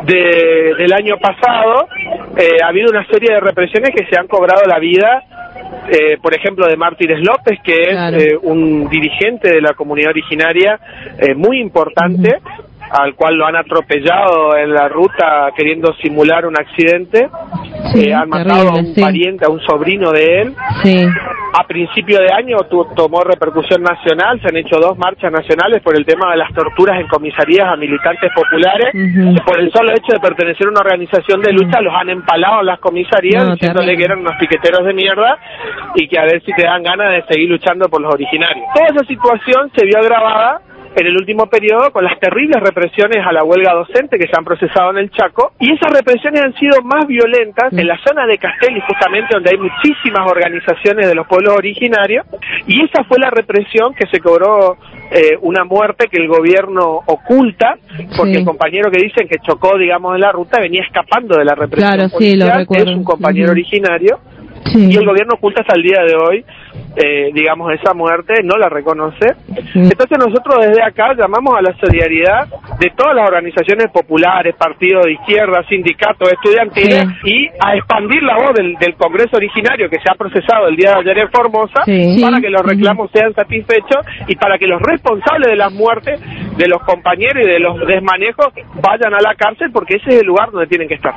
del año pasado, ha habido una serie de represiones que se han cobrado la vida, por ejemplo, de Mártires López, que es un dirigente de la comunidad originaria muy importante, al cual lo han atropellado en la ruta queriendo simular un accidente. Han matado a un pariente, a un sobrino de él. A principio de año tomó repercusión nacional, se han hecho 2 marchas nacionales por el tema de las torturas en comisarías a militantes populares. Por el solo hecho de pertenecer a una organización de lucha, los han empalado en las comisarías, diciéndole que eran unos piqueteros de mierda y que a ver si te dan ganas de seguir luchando por los originarios. Toda esa situación se vio agravada en el último periodo con las terribles represiones a la huelga docente que se han procesado en el Chaco, y esas represiones han sido más violentas en la zona de Castelli, justamente donde hay muchísimas organizaciones de los pueblos originarios, y esa fue la represión que se cobró una muerte que el gobierno oculta, porque el compañero que dicen que chocó, digamos, en la ruta venía escapando de la represión policial, es un compañero originario, y el gobierno oculta hasta el día de hoy, digamos, esa muerte, no la reconoce. Entonces nosotros desde acá llamamos a la solidaridad de todas las organizaciones populares, partidos de izquierda, sindicatos estudiantiles, y a expandir la voz del Congreso Originario que se ha procesado el día de ayer en Formosa, para que los reclamos sean satisfechos y para que los responsables de las muertes de los compañeros y de los desmanejos vayan a la cárcel, porque ese es el lugar donde tienen que estar.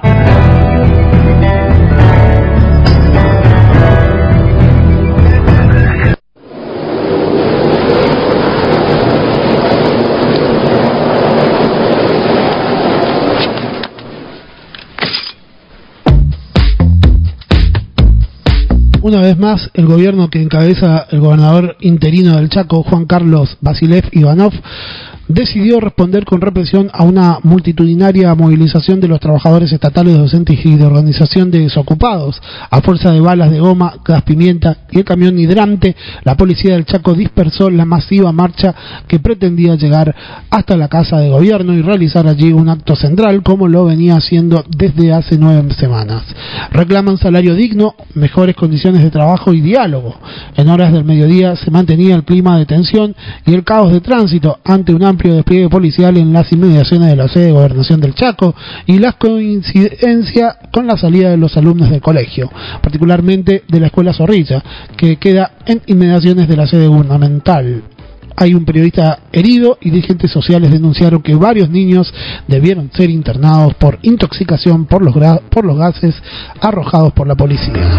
Una vez más, el gobierno que encabeza el gobernador interino del Chaco, Juan Carlos Basilev Ivanov, decidió responder con represión a una multitudinaria movilización de los trabajadores estatales, docentes y de organización de desocupados. A fuerza de balas de goma, gas pimienta y el camión hidrante, la policía del Chaco dispersó la masiva marcha que pretendía llegar hasta la Casa de Gobierno y realizar allí un acto central, como lo venía haciendo desde hace 9 semanas. Reclaman salario digno, mejores condiciones de trabajo y diálogo. En horas del mediodía se mantenía el clima de tensión y el caos de tránsito ante un amplio despliegue policial en las inmediaciones de la sede de Gobernación del Chaco y la coincidencia con la salida de los alumnos del colegio, particularmente de la Escuela Zorrilla, que queda en inmediaciones de la sede gubernamental. Hay un periodista herido y dirigentes sociales denunciaron que varios niños debieron ser internados por intoxicación por los gases arrojados por la policía.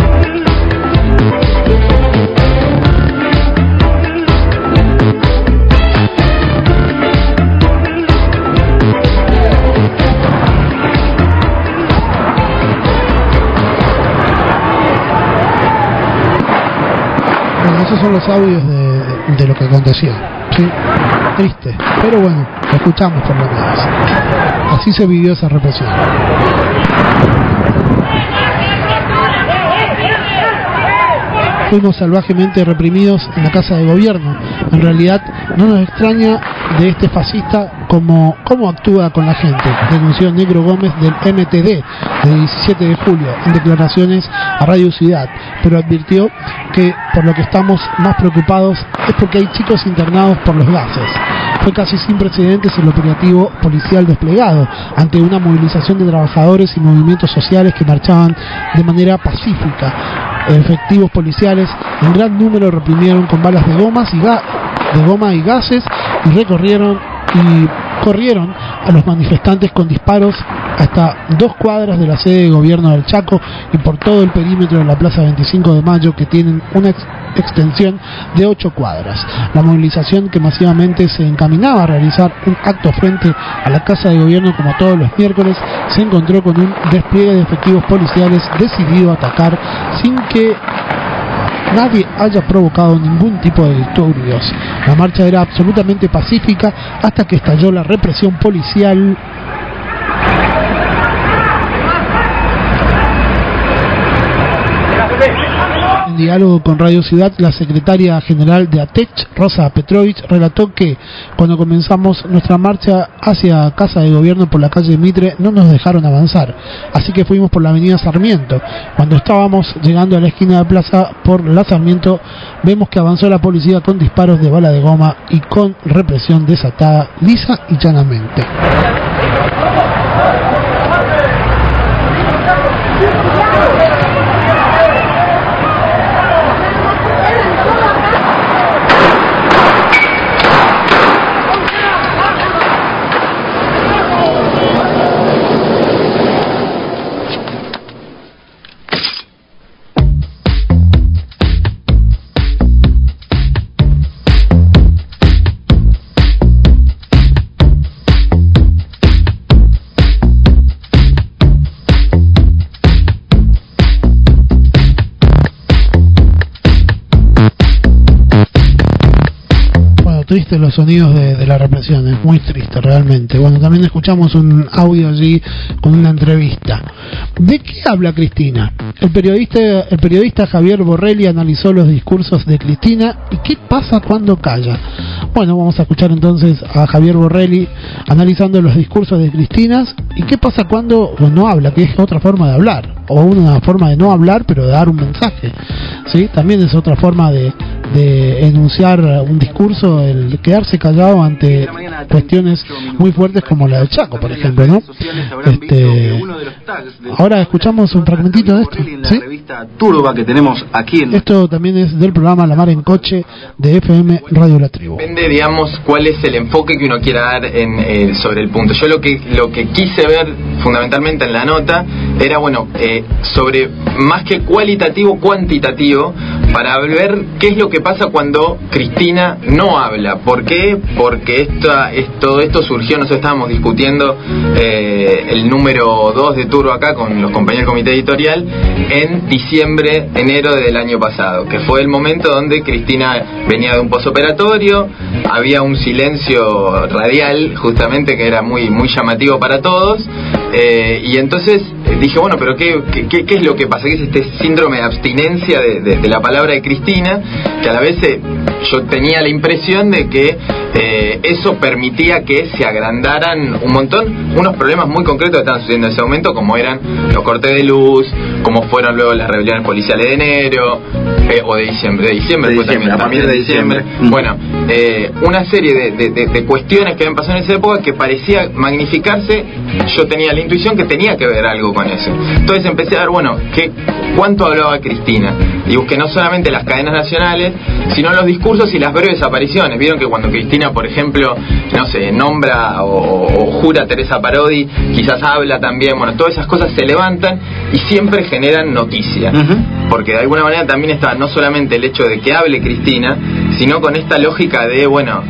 Esos son los audios de lo que aconteció, ¿sí? Triste, pero bueno, lo escuchamos por lo menos. Así se vivió esa represión. Fuimos salvajemente reprimidos en la Casa de Gobierno. En realidad no nos extraña de este fascista cómo actúa con la gente, denunció Negro Gómez del MTD del 17 de julio en declaraciones a Radio Ciudad, pero advirtió que por lo que estamos más preocupados es porque hay chicos internados por los gases. Fue casi sin precedentes el operativo policial desplegado ante una movilización de trabajadores y movimientos sociales que marchaban de manera pacífica. Efectivos policiales en gran número reprimieron con balas de goma y gases y corrieron a los manifestantes con disparos hasta 2 cuadras de la sede de gobierno del Chaco y por todo el perímetro de la Plaza 25 de Mayo, que tienen una extensión de 8 cuadras. La movilización, que masivamente se encaminaba a realizar un acto frente a la Casa de Gobierno como todos los miércoles, se encontró con un despliegue de efectivos policiales decidido a atacar sin que nadie haya provocado ningún tipo de disturbios. La marcha era absolutamente pacífica hasta que estalló la represión policial. En diálogo con Radio Ciudad, la secretaria general de ATECH, Rosa Petrovich, relató que cuando comenzamos nuestra marcha hacia Casa de Gobierno por la calle Mitre no nos dejaron avanzar, así que fuimos por la avenida Sarmiento. Cuando estábamos llegando a la esquina de Plaza por la Sarmiento, vemos que avanzó la policía con disparos de bala de goma y con represión desatada lisa y llanamente. Tristes los sonidos de la represión, es muy triste realmente. Bueno, también escuchamos un audio allí con una entrevista. ¿De qué habla Cristina? El periodista Javier Borrelli analizó los discursos de Cristina y qué pasa cuando calla. Bueno, vamos a escuchar entonces a Javier Borrelli analizando los discursos de Cristina y qué pasa cuando no habla, que es otra forma de hablar, o una forma de no hablar pero de dar un mensaje, ¿sí? También es otra forma de enunciar un discurso, el quedarse callado ante cuestiones muy fuertes como la del Chaco, por ejemplo, ¿no? Ahora escuchamos un fragmentito de esto, ¿sí? Turba que tenemos aquí en... Esto también es del programa La Mar en Coche de FM Radio La Tribu. Depende, digamos, cuál es el enfoque que uno quiera dar sobre el punto. Yo lo que quise ver fundamentalmente en la nota era, bueno, sobre más que cualitativo, cuantitativo, para ver qué es lo que pasa cuando Cristina no habla. ¿Por qué? Porque todo esto surgió, nosotros estábamos discutiendo el número 2 de Turbo acá con los compañeros del comité editorial en diciembre, enero del año pasado, que fue el momento donde Cristina venía de un posoperatorio, había un silencio radial justamente que era muy, muy llamativo para todos, y entonces dije, bueno, pero ¿qué es lo que pasa? ¿Qué es este síndrome de abstinencia de la palabra de Cristina? Que a la vez yo tenía la impresión de que eso permitía que se agrandaran un montón unos problemas muy concretos que estaban sucediendo en ese momento, como eran los cortes de luz, como fueron luego las rebeliones policiales de enero, o de diciembre, a partir de diciembre. Bueno, una serie de cuestiones que habían pasado en esa época que parecía magnificarse. Yo tenía la intuición que tenía que ver algo con eso. Entonces empecé a ver, bueno, ¿cuánto hablaba Cristina? Y busqué no solamente las cadenas nacionales, sino los discursos y las breves apariciones. Vieron que cuando Cristina, por ejemplo, no sé, nombra o jura a Teresa Parodi, quizás habla también, bueno, todas esas cosas se levantan y siempre generan noticia. Porque de alguna manera también está no solamente el hecho de que hable Cristina, sino con esta lógica de, bueno,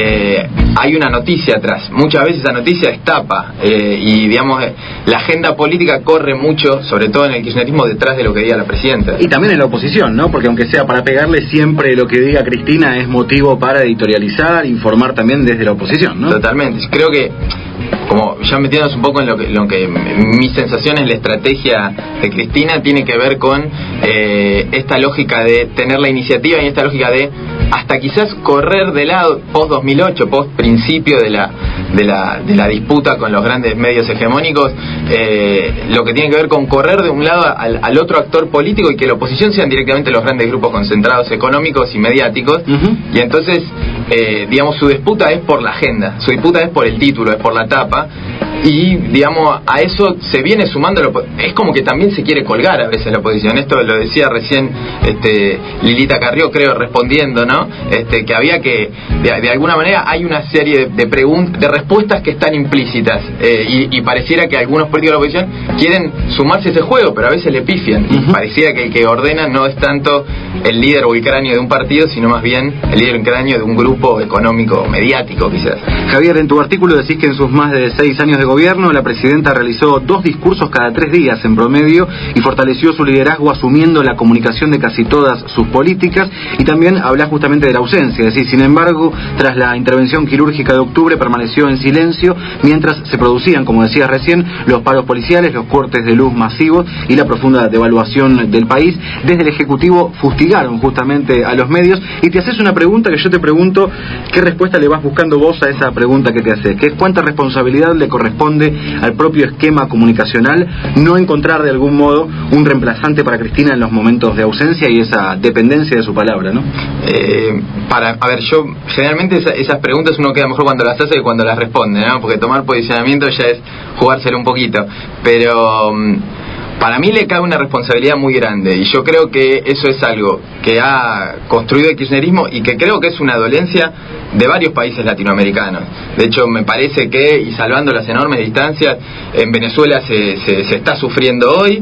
hay una noticia atrás. Muchas veces esa noticia es tapa, y digamos, la agenda política corre mucho, sobre todo en el kirchnerismo, detrás de lo que diga la presidenta. Y también en la oposición, ¿no? Porque aunque sea para pegarle, siempre lo que diga Cristina es motivo para editorializar, informar también desde la oposición, ¿no? Totalmente. Creo que, como ya metiéndonos un poco en lo que mi sensación es la estrategia de Cristina, tiene que ver con esta lógica de tener la iniciativa y esta lógica de hasta quizás correr de lado post 2008, post principio de la disputa con los grandes medios hegemónicos, lo que tiene que ver con correr de un lado al otro actor político y que la oposición sean directamente los grandes grupos concentrados económicos y mediáticos. Y entonces, digamos, su disputa es por la agenda, su disputa es por el título, es por la tapa, y digamos a eso se viene sumando es como que también se quiere colgar a veces la oposición. Esto lo decía recién Lilita Carrió, creo, respondiendo, ¿no? Que había que de alguna manera hay una serie de respuestas que están implícitas, y pareciera que algunos políticos de la oposición quieren sumarse a ese juego, pero a veces le pifian. Pareciera que el que ordena no es tanto el líder o el cráneo de un partido, sino más bien el líder o el cráneo de un grupo económico mediático, quizás. Javier, en tu artículo decís que en sus más de 6 años de gobierno la presidenta realizó 2 discursos cada 3 días en promedio y fortaleció su liderazgo asumiendo la comunicación de casi todas sus políticas, y también hablás justamente de la ausencia, es decir, sin embargo, tras la intervención quirúrgica de octubre permaneció en silencio mientras se producían, como decías recién, los paros policiales, los cortes de luz masivos y la profunda devaluación del país. Desde el Ejecutivo fustigaron justamente a los medios, y te haces una pregunta que yo te pregunto, ¿qué respuesta le vas buscando vos a esa pregunta que te haces? Que es cuánta responsabilidad le corresponde al propio esquema comunicacional no encontrar de algún modo un reemplazante para Cristina en los momentos de ausencia y esa dependencia de su palabra, ¿no? A ver, yo generalmente esas preguntas uno queda mejor cuando las hace que cuando las responde, ¿no? Porque tomar posicionamiento ya es jugárselo un poquito, pero para mí le cabe una responsabilidad muy grande, y yo creo que eso es algo que ha construido el kirchnerismo y que creo que es una dolencia de varios países latinoamericanos. De hecho, me parece que, y salvando las enormes distancias, en Venezuela se está sufriendo hoy,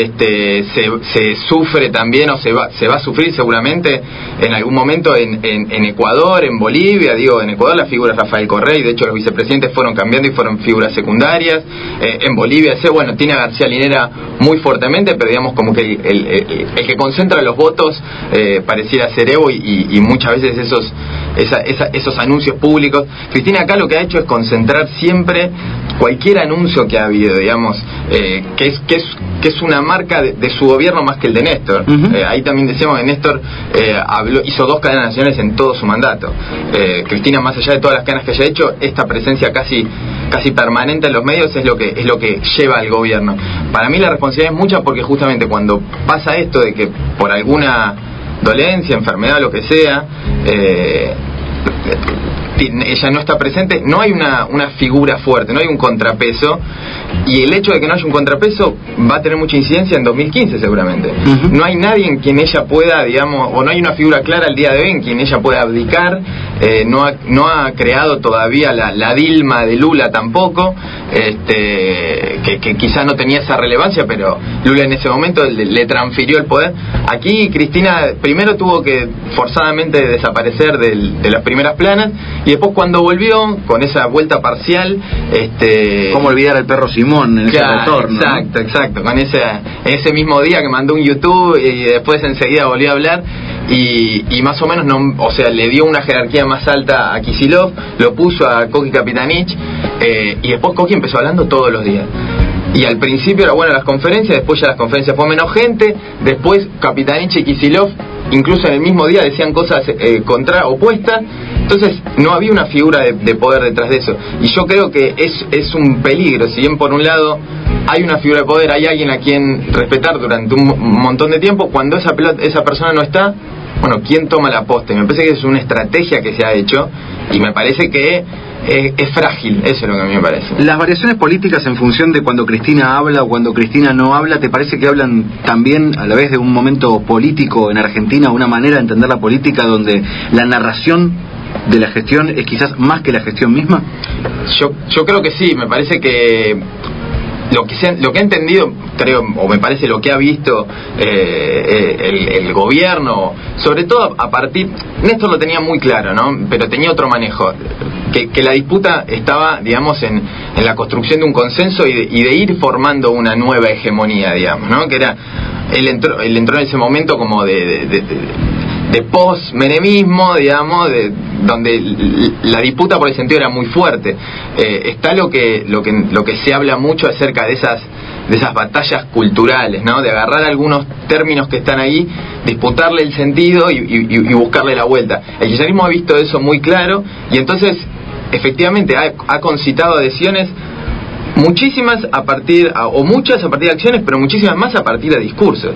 se sufre también, o se va a sufrir seguramente en algún momento en Ecuador, en Bolivia. Digo, en Ecuador la figura es Rafael Correa, y de hecho los vicepresidentes fueron cambiando y fueron figuras secundarias. En Bolivia, tiene a García Linera muy fuertemente, pero digamos como que el que concentra los votos pareciera ser Evo, y muchas veces esos anuncios públicos. Cristina acá lo que ha hecho es concentrar siempre cualquier anuncio que ha habido, digamos, que es una marca de su gobierno más que el de Néstor. Ahí también decíamos que Néstor hizo 2 cadenas nacionales en todo su mandato. Cristina, más allá de todas las cadenas que haya hecho, esta presencia casi permanente en los medios es lo que lleva al gobierno. Para mí la responsabilidad es mucha, porque justamente cuando pasa esto de que por alguna dolencia, enfermedad, lo que sea, ella no está presente, no hay una figura fuerte, no hay un contrapeso, y el hecho de que no haya un contrapeso va a tener mucha incidencia en 2015 seguramente. No hay nadie en quien ella pueda, digamos, o no hay una figura clara al día de hoy en quien ella pueda abdicar. No ha creado todavía la Dilma de Lula tampoco, que quizás no tenía esa relevancia, pero Lula en ese momento le transfirió el poder. Aquí Cristina primero tuvo que forzadamente desaparecer de las primeras planas, y después cuando volvió con esa vuelta parcial, ¿cómo olvidar al perro Simón en ese retorno? Exacto, con ese mismo día que mandó un YouTube y después enseguida volvió a hablar, y más o menos le dio una jerarquía más alta a Kicillof, lo puso a Coqui Capitanich, y después Coqui empezó hablando todos los días. Y al principio era bueno las conferencias, después ya las conferencias fue menos gente, después Capitanich y Kicillof incluso en el mismo día decían cosas opuestas. Entonces no había una figura de poder detrás de eso, y yo creo que es un peligro. Si bien por un lado hay una figura de poder, hay alguien a quien respetar durante un montón de tiempo, cuando esa persona no está, bueno, ¿quién toma la posta? Y me parece que es una estrategia que se ha hecho, y me parece que es frágil. Eso es lo que a mí me parece. Las variaciones políticas en función de cuando Cristina habla o cuando Cristina no habla, ¿te parece que hablan también a la vez de un momento político en Argentina, una manera de entender la política donde la narración de la gestión es quizás más que la gestión misma? Yo creo que sí. Me parece que lo que ha entendido, creo, o me parece lo que ha visto el gobierno, sobre todo a partir, Néstor lo tenía muy claro, ¿no? Pero tenía otro manejo, que la disputa estaba, digamos, en la construcción de un consenso y de ir formando una nueva hegemonía, digamos, ¿no? Que era, él entró en ese momento como de post-menemismo, digamos, donde la disputa por el sentido era muy fuerte. Está lo que se habla mucho acerca de esas batallas culturales, ¿no? De agarrar algunos términos que están ahí, disputarle el sentido y buscarle la vuelta. El kirchnerismo ha visto eso muy claro, y entonces efectivamente ha concitado adhesiones muchísimas a partir, o muchas a partir de acciones, pero muchísimas más a partir de discursos.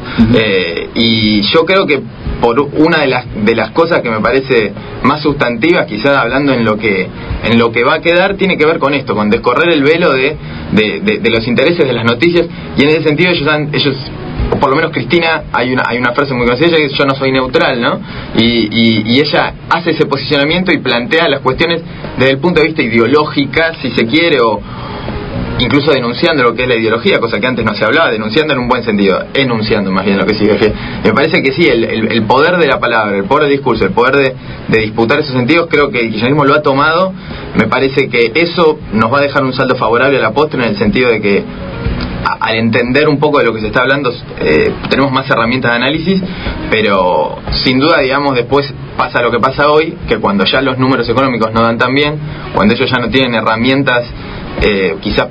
Y yo creo que por una de las cosas que me parece más sustantivas, quizás hablando en lo que va a quedar, tiene que ver con esto, con descorrer el velo de los intereses de las noticias, y en ese sentido ellos o por lo menos Cristina, hay una frase muy conocida que es: yo no soy neutral, ¿no? Y ella hace ese posicionamiento y plantea las cuestiones desde el punto de vista ideológica, si se quiere, o incluso denunciando lo que es la ideología, cosa que antes no se hablaba, denunciando en un buen sentido, enunciando más bien lo que sigue. Me parece que sí, el poder de la palabra, el poder del discurso, el poder de disputar esos sentidos, creo que el kirchnerismo lo ha tomado. Me parece que eso nos va a dejar un saldo favorable a la postre, en el sentido de que al entender un poco de lo que se está hablando, tenemos más herramientas de análisis, pero sin duda, digamos, después pasa lo que pasa hoy, que cuando ya los números económicos no dan tan bien, cuando ellos ya no tienen herramientas quizás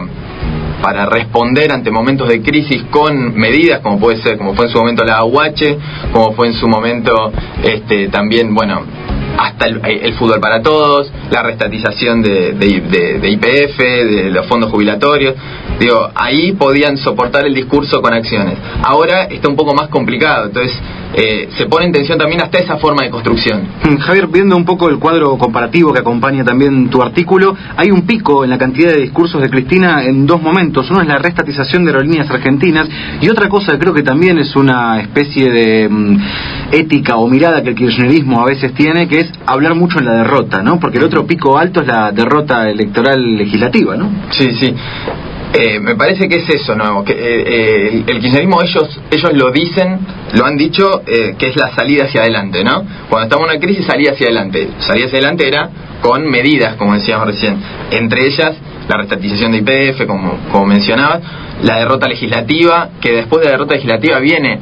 para responder ante momentos de crisis con medidas como puede ser, como fue en su momento la AUH, como fue en su momento también, bueno, hasta el fútbol para todos, la restatización de YPF, de los fondos jubilatorios. Digo, ahí podían soportar el discurso con acciones. Ahora está un poco más complicado, entonces se pone en tensión también hasta esa forma de construcción. Javier, viendo un poco el cuadro comparativo que acompaña también tu artículo, hay un pico en la cantidad de discursos de Cristina en dos momentos. Uno es la restatización de aerolíneas argentinas, y otra cosa que creo que también es una especie de ética o mirada que el kirchnerismo a veces tiene, que es hablar mucho en la derrota, ¿no? Porque el otro pico alto es la derrota electoral legislativa, ¿no? Sí. Me parece que es eso, ¿no? Que el kirchnerismo, ellos lo dicen, lo han dicho, que es la salida hacia adelante, ¿no? Cuando estamos en una crisis, salida hacia adelante. Salida hacia adelante era con medidas, como decíamos recién, entre ellas la restatización de YPF, como mencionabas, la derrota legislativa, que después de la derrota legislativa viene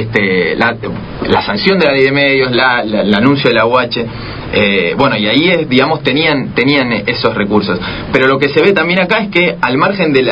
la sanción de la ley de medios, el anuncio de la UH. Bueno, y ahí digamos tenían esos recursos, pero lo que se ve también acá es que al margen de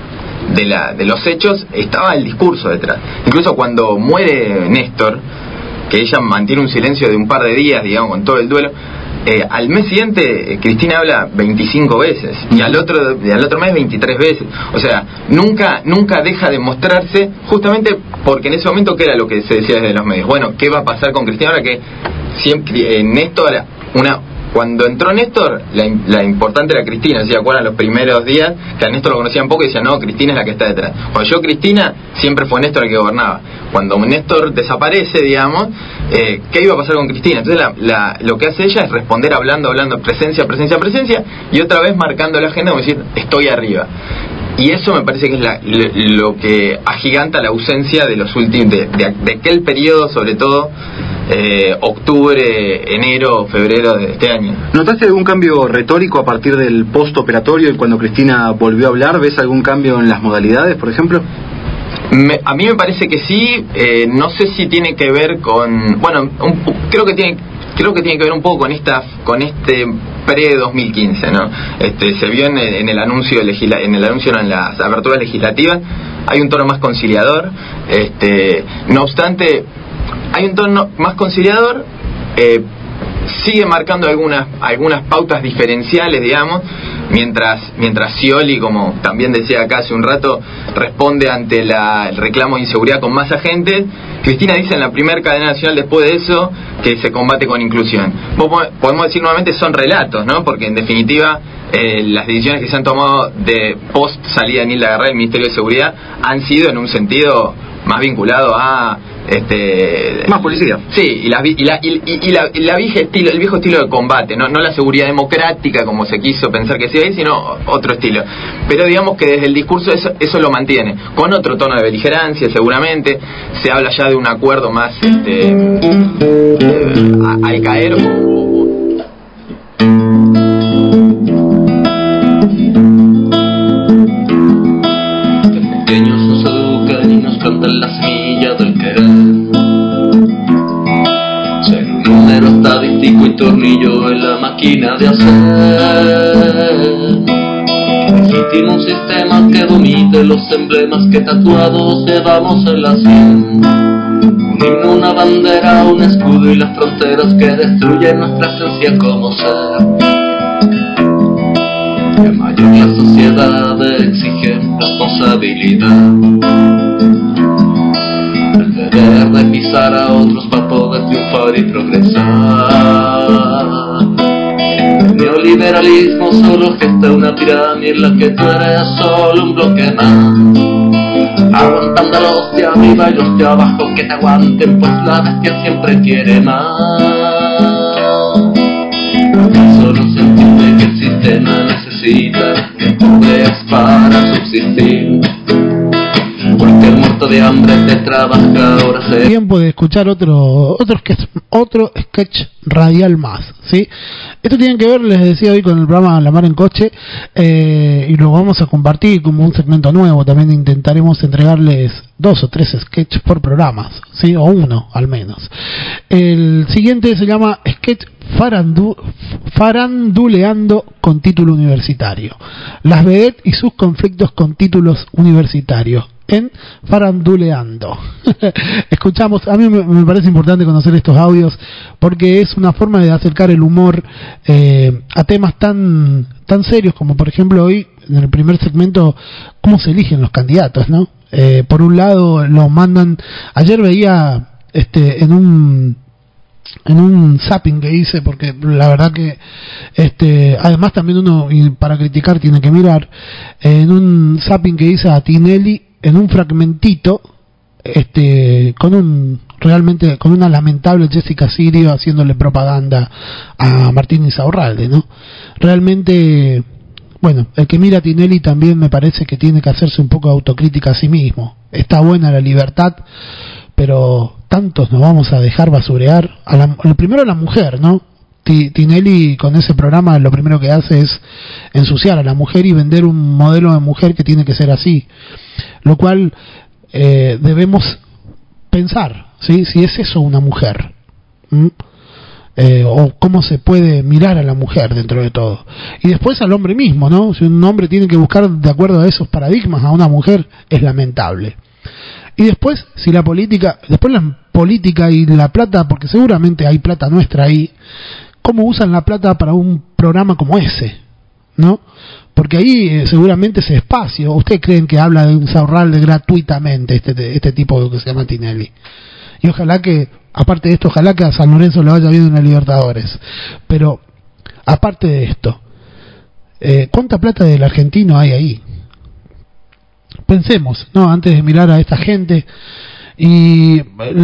los hechos estaba el discurso detrás. Incluso cuando muere Néstor, que ella mantiene un silencio de un par de días, digamos, con todo el duelo, al mes siguiente Cristina habla 25 veces y al otro mes 23 veces. O sea, nunca deja de mostrarse, justamente porque en ese momento, ¿qué era lo que se decía desde los medios? Bueno, ¿qué va a pasar con Cristina ahora que siempre Néstor, cuando entró Néstor, la importante era Cristina? ¿Se acuerdan los primeros días que a Néstor lo conocían poco y decían, no, Cristina es la que está detrás? Cuando llegó Cristina, siempre fue Néstor el que gobernaba. Cuando Néstor desaparece, digamos, ¿qué iba a pasar con Cristina? Entonces lo que hace ella es responder hablando, presencia, y otra vez marcando la agenda, como decir, estoy arriba. Y eso me parece que es lo que agiganta la ausencia de los últimos, de aquel periodo, sobre todo octubre, enero, febrero de este año. ¿Notaste algún cambio retórico a partir del post-operatorio y cuando Cristina volvió a hablar? ¿Ves algún cambio en las modalidades, por ejemplo? A mí me parece que sí. No sé si tiene que ver con... Bueno, creo que tiene que ver un poco con este pre-2015, ¿no? Se vio en el anuncio en las aperturas legislativas, hay un tono más conciliador. No obstante, hay un tono más conciliador, sigue marcando algunas pautas diferenciales, digamos, mientras Scioli, como también decía acá hace un rato, responde ante el reclamo de inseguridad con más agentes. Cristina dice en la primera cadena nacional después de eso que se combate con inclusión. Podemos decir nuevamente, son relatos, ¿no? Porque en definitiva las decisiones que se han tomado de post salida de Nilda Garré del Ministerio de Seguridad han sido en un sentido más vinculado a más policía. Sí, el viejo estilo de combate, no la seguridad democrática como se quiso pensar que sea ahí, sino otro estilo. Pero digamos que desde el discurso eso lo mantiene, con otro tono de beligerancia seguramente. Se habla ya de un acuerdo más al caer. Pequeños nos educan y nos plantan la semilla del querer. Ser un número estadístico y tornillo en la máquina de hacer. Legítimo un sistema que domine los emblemas que tatuados llevamos en la sien. Un himno, una bandera, un escudo y las fronteras que destruyen nuestra esencia como ser. que mayor la sociedad exige responsabilidad. El deber de pisar a otros para poder triunfar y progresar. El neoliberalismo solo gesta una pirámide en la que tú eres solo un bloque más, aguantando a los de arriba y los de abajo que te aguanten, pues la bestia siempre quiere más. ¿Acaso no sentiste que el sistema necesita que pobres para subsistir? Porque el muerto de hambre te trabaja horas de... Tiempo de escuchar otro sketch radial más, ¿sí? Esto tiene que ver, les decía hoy, con el programa La Mar en Coche, y lo vamos a compartir como un segmento nuevo. También intentaremos entregarles 2 o 3 sketches por programas, ¿sí? O uno al menos. El siguiente se llama Sketch Faranduleando con título universitario. Las vedettes y sus conflictos con títulos universitarios en Faranduleando. Escuchamos, a mí me parece importante conocer estos audios porque es una forma de acercar el humor a temas tan serios como, por ejemplo, hoy en el primer segmento, cómo se eligen los candidatos, ¿no? Por un lado lo mandan, ayer veía en un zapping que hice, porque la verdad que además también uno, y para criticar tiene que mirar, en un zapping que hice a Tinelli en un fragmentito, con una lamentable Jessica Sirio haciéndole propaganda a Martín Insaurralde, ¿no? Realmente, bueno, el que mira a Tinelli también me parece que tiene que hacerse un poco de autocrítica a sí mismo. Está buena la libertad, pero tantos nos vamos a dejar basurear. Primero a la mujer, ¿no? Tinelli con ese programa lo primero que hace es ensuciar a la mujer y vender un modelo de mujer que tiene que ser así, lo cual debemos pensar, ¿sí? Si es eso una mujer, o cómo se puede mirar a la mujer dentro de todo, y después al hombre mismo, ¿no? Si un hombre tiene que buscar de acuerdo a esos paradigmas a una mujer, es lamentable. Y después, si la política y la plata, porque seguramente hay plata nuestra ahí, ¿cómo usan la plata para un programa como ese? ¿No? Porque ahí seguramente ese espacio, ¿ustedes creen que habla de Insaurralde gratuitamente este tipo que se llama Tinelli? Y ojalá que, aparte de esto, ojalá que a San Lorenzo le vaya bien en la Libertadores. Pero, aparte de esto, ¿cuánta plata del argentino hay ahí? Pensemos, ¿no? Antes de mirar a esta gente. Y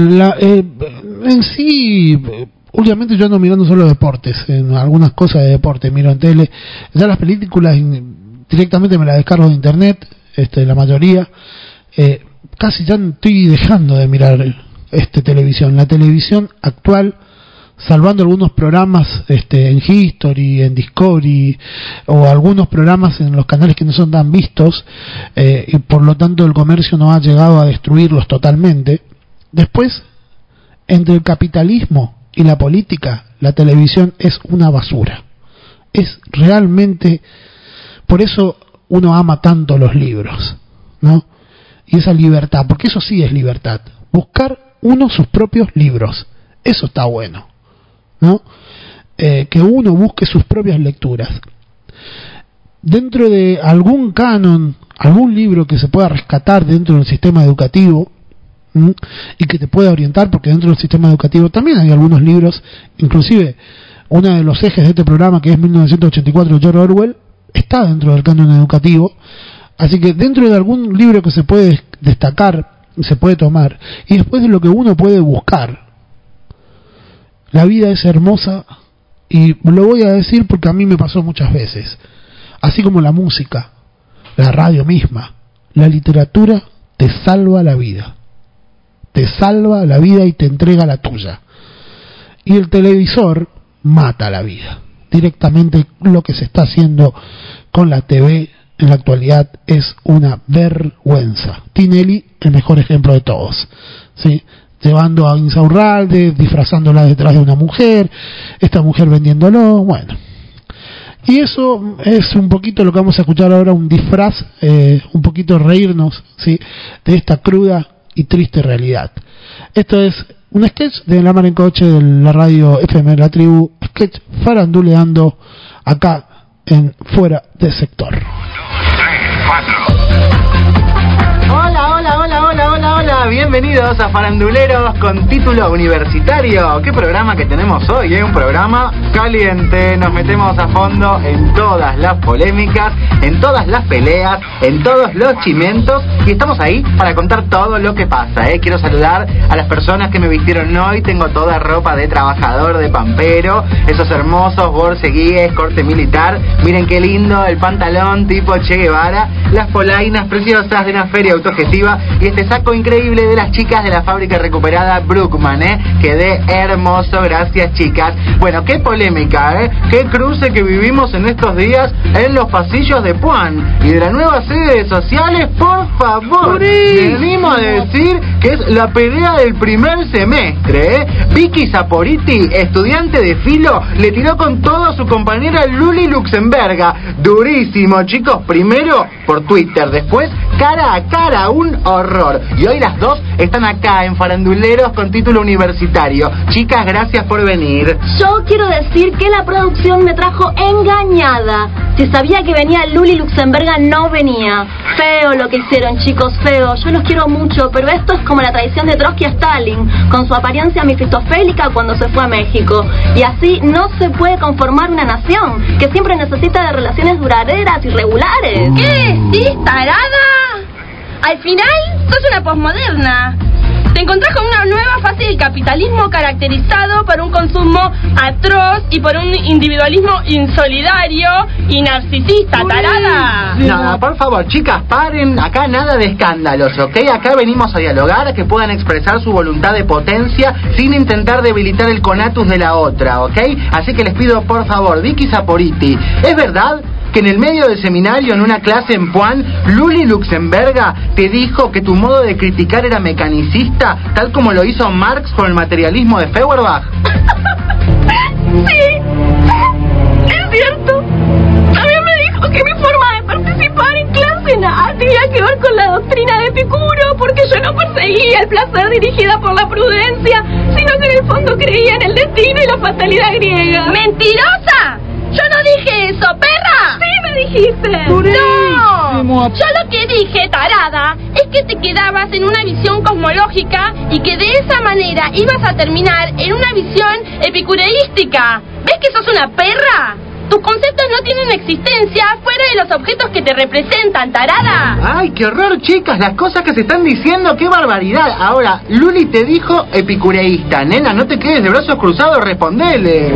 en sí, últimamente yo ando mirando solo deportes, en algunas cosas de deporte miro en tele. Ya las películas directamente me las descargo de internet, la mayoría. Casi ya estoy dejando de mirar televisión. La televisión actual, salvando algunos programas en History, en Discovery, o algunos programas en los canales que no son tan vistos, y por lo tanto el comercio no ha llegado a destruirlos totalmente. Después, entre el capitalismo y la política, la televisión es una basura. Es realmente, por eso uno ama tanto los libros, ¿no? Y esa libertad, porque eso sí es libertad, buscar uno sus propios libros, eso está bueno, ¿no? Que uno busque sus propias lecturas dentro de algún canon, algún libro que se pueda rescatar dentro del sistema educativo, y que te pueda orientar, porque dentro del sistema educativo también hay algunos libros, inclusive uno de los ejes de este programa, que es 1984 de George Orwell, está dentro del canon educativo. Así que dentro de algún libro que se puede destacar, se puede tomar, y después de lo que uno puede buscar. La vida es hermosa, y lo voy a decir porque a mí me pasó muchas veces. Así como la música, la radio misma, la literatura te salva la vida. Te salva la vida y te entrega la tuya. Y el televisor mata la vida. Directamente lo que se está haciendo con la TV en la actualidad es una vergüenza. Tinelli, el mejor ejemplo de todos, ¿sí? Llevando a Insaurralde, disfrazándola detrás de una mujer, esta mujer vendiéndolo, bueno. Y eso es un poquito lo que vamos a escuchar ahora, un disfraz, un poquito reírnos, ¿sí?, de esta cruda y triste realidad. Esto es un sketch de La Mar en Coche, de la radio FM de la Tribu, sketch faranduleando acá en Fuera de Sector. Hola, bienvenidos a Faranduleros con título universitario. ¿Qué programa que tenemos hoy? Un programa caliente, nos metemos a fondo en todas las polémicas, en todas las peleas, en todos los chimentos y estamos ahí para contar todo lo que pasa. Quiero saludar a las personas que me vistieron hoy, tengo toda ropa de trabajador, de pampero, esos hermosos borseguíes, corte militar, miren qué lindo el pantalón tipo Che Guevara, las polainas preciosas de una feria autogestiva y este saco increíble de las chicas de la fábrica recuperada Bruckmann, quedé hermoso, gracias chicas. Bueno, qué polémica, qué cruce que vivimos en estos días en los pasillos de Puan y de la nueva sede de Sociales, por favor. Venimos a decir que es la pelea del primer semestre, Vicky Saporiti, estudiante de filo, le tiró con todo a su compañera Luli Luxemberga. Durísimo, chicos, primero por Twitter, después cara a cara, un horror. Y hoy las dos están acá en Faranduleros con título universitario. Chicas, gracias por venir. Yo quiero decir que la producción me trajo engañada. Si sabía que venía Luli Luxemberga, no venía. Feo lo que hicieron, chicos, feo. Yo los quiero mucho, pero esto es como la traición de Trotsky a Stalin, con su apariencia mefistofélica cuando se fue a México. Y así no se puede conformar una nación que siempre necesita de relaciones duraderas y regulares. ¿Qué decís, tarada? Al final, sos una posmoderna. Te encontrás con una nueva fase del capitalismo caracterizado por un consumo atroz y por un individualismo insolidario y narcisista, tarada. Nada, por favor, chicas, paren. Acá nada de escándalos, ¿ok? Acá venimos a dialogar, a que puedan expresar su voluntad de potencia sin intentar debilitar el conatus de la otra, ¿ok? Así que les pido, por favor, Vicky Saporiti, ¿es verdad que en el medio del seminario, en una clase en Puan, Luli Luxemberga te dijo que tu modo de criticar era mecanicista, tal como lo hizo Marx con el materialismo de Feuerbach? Sí, es cierto. También me dijo que mi forma de participar en clase nada tenía que ver con la doctrina de Epicuro, porque yo no perseguía el placer dirigida por la prudencia, sino que en el fondo creía en el destino y la fatalidad griega. ¡Mentirosa! ¡Yo no dije eso, perra! ¡Sí me dijiste! ¡No! Yo lo que dije, tarada, es que te quedabas en una visión cosmológica y que de esa manera ibas a terminar en una visión epicureística. ¿Ves que sos una perra? Tus conceptos no tienen existencia fuera de los objetos que te representan, tarada. ¡Ay, qué horror, chicas! Las cosas que se están diciendo, ¡qué barbaridad! Ahora, Luli te dijo epicureísta. Nena, no te quedes de brazos cruzados, respondele.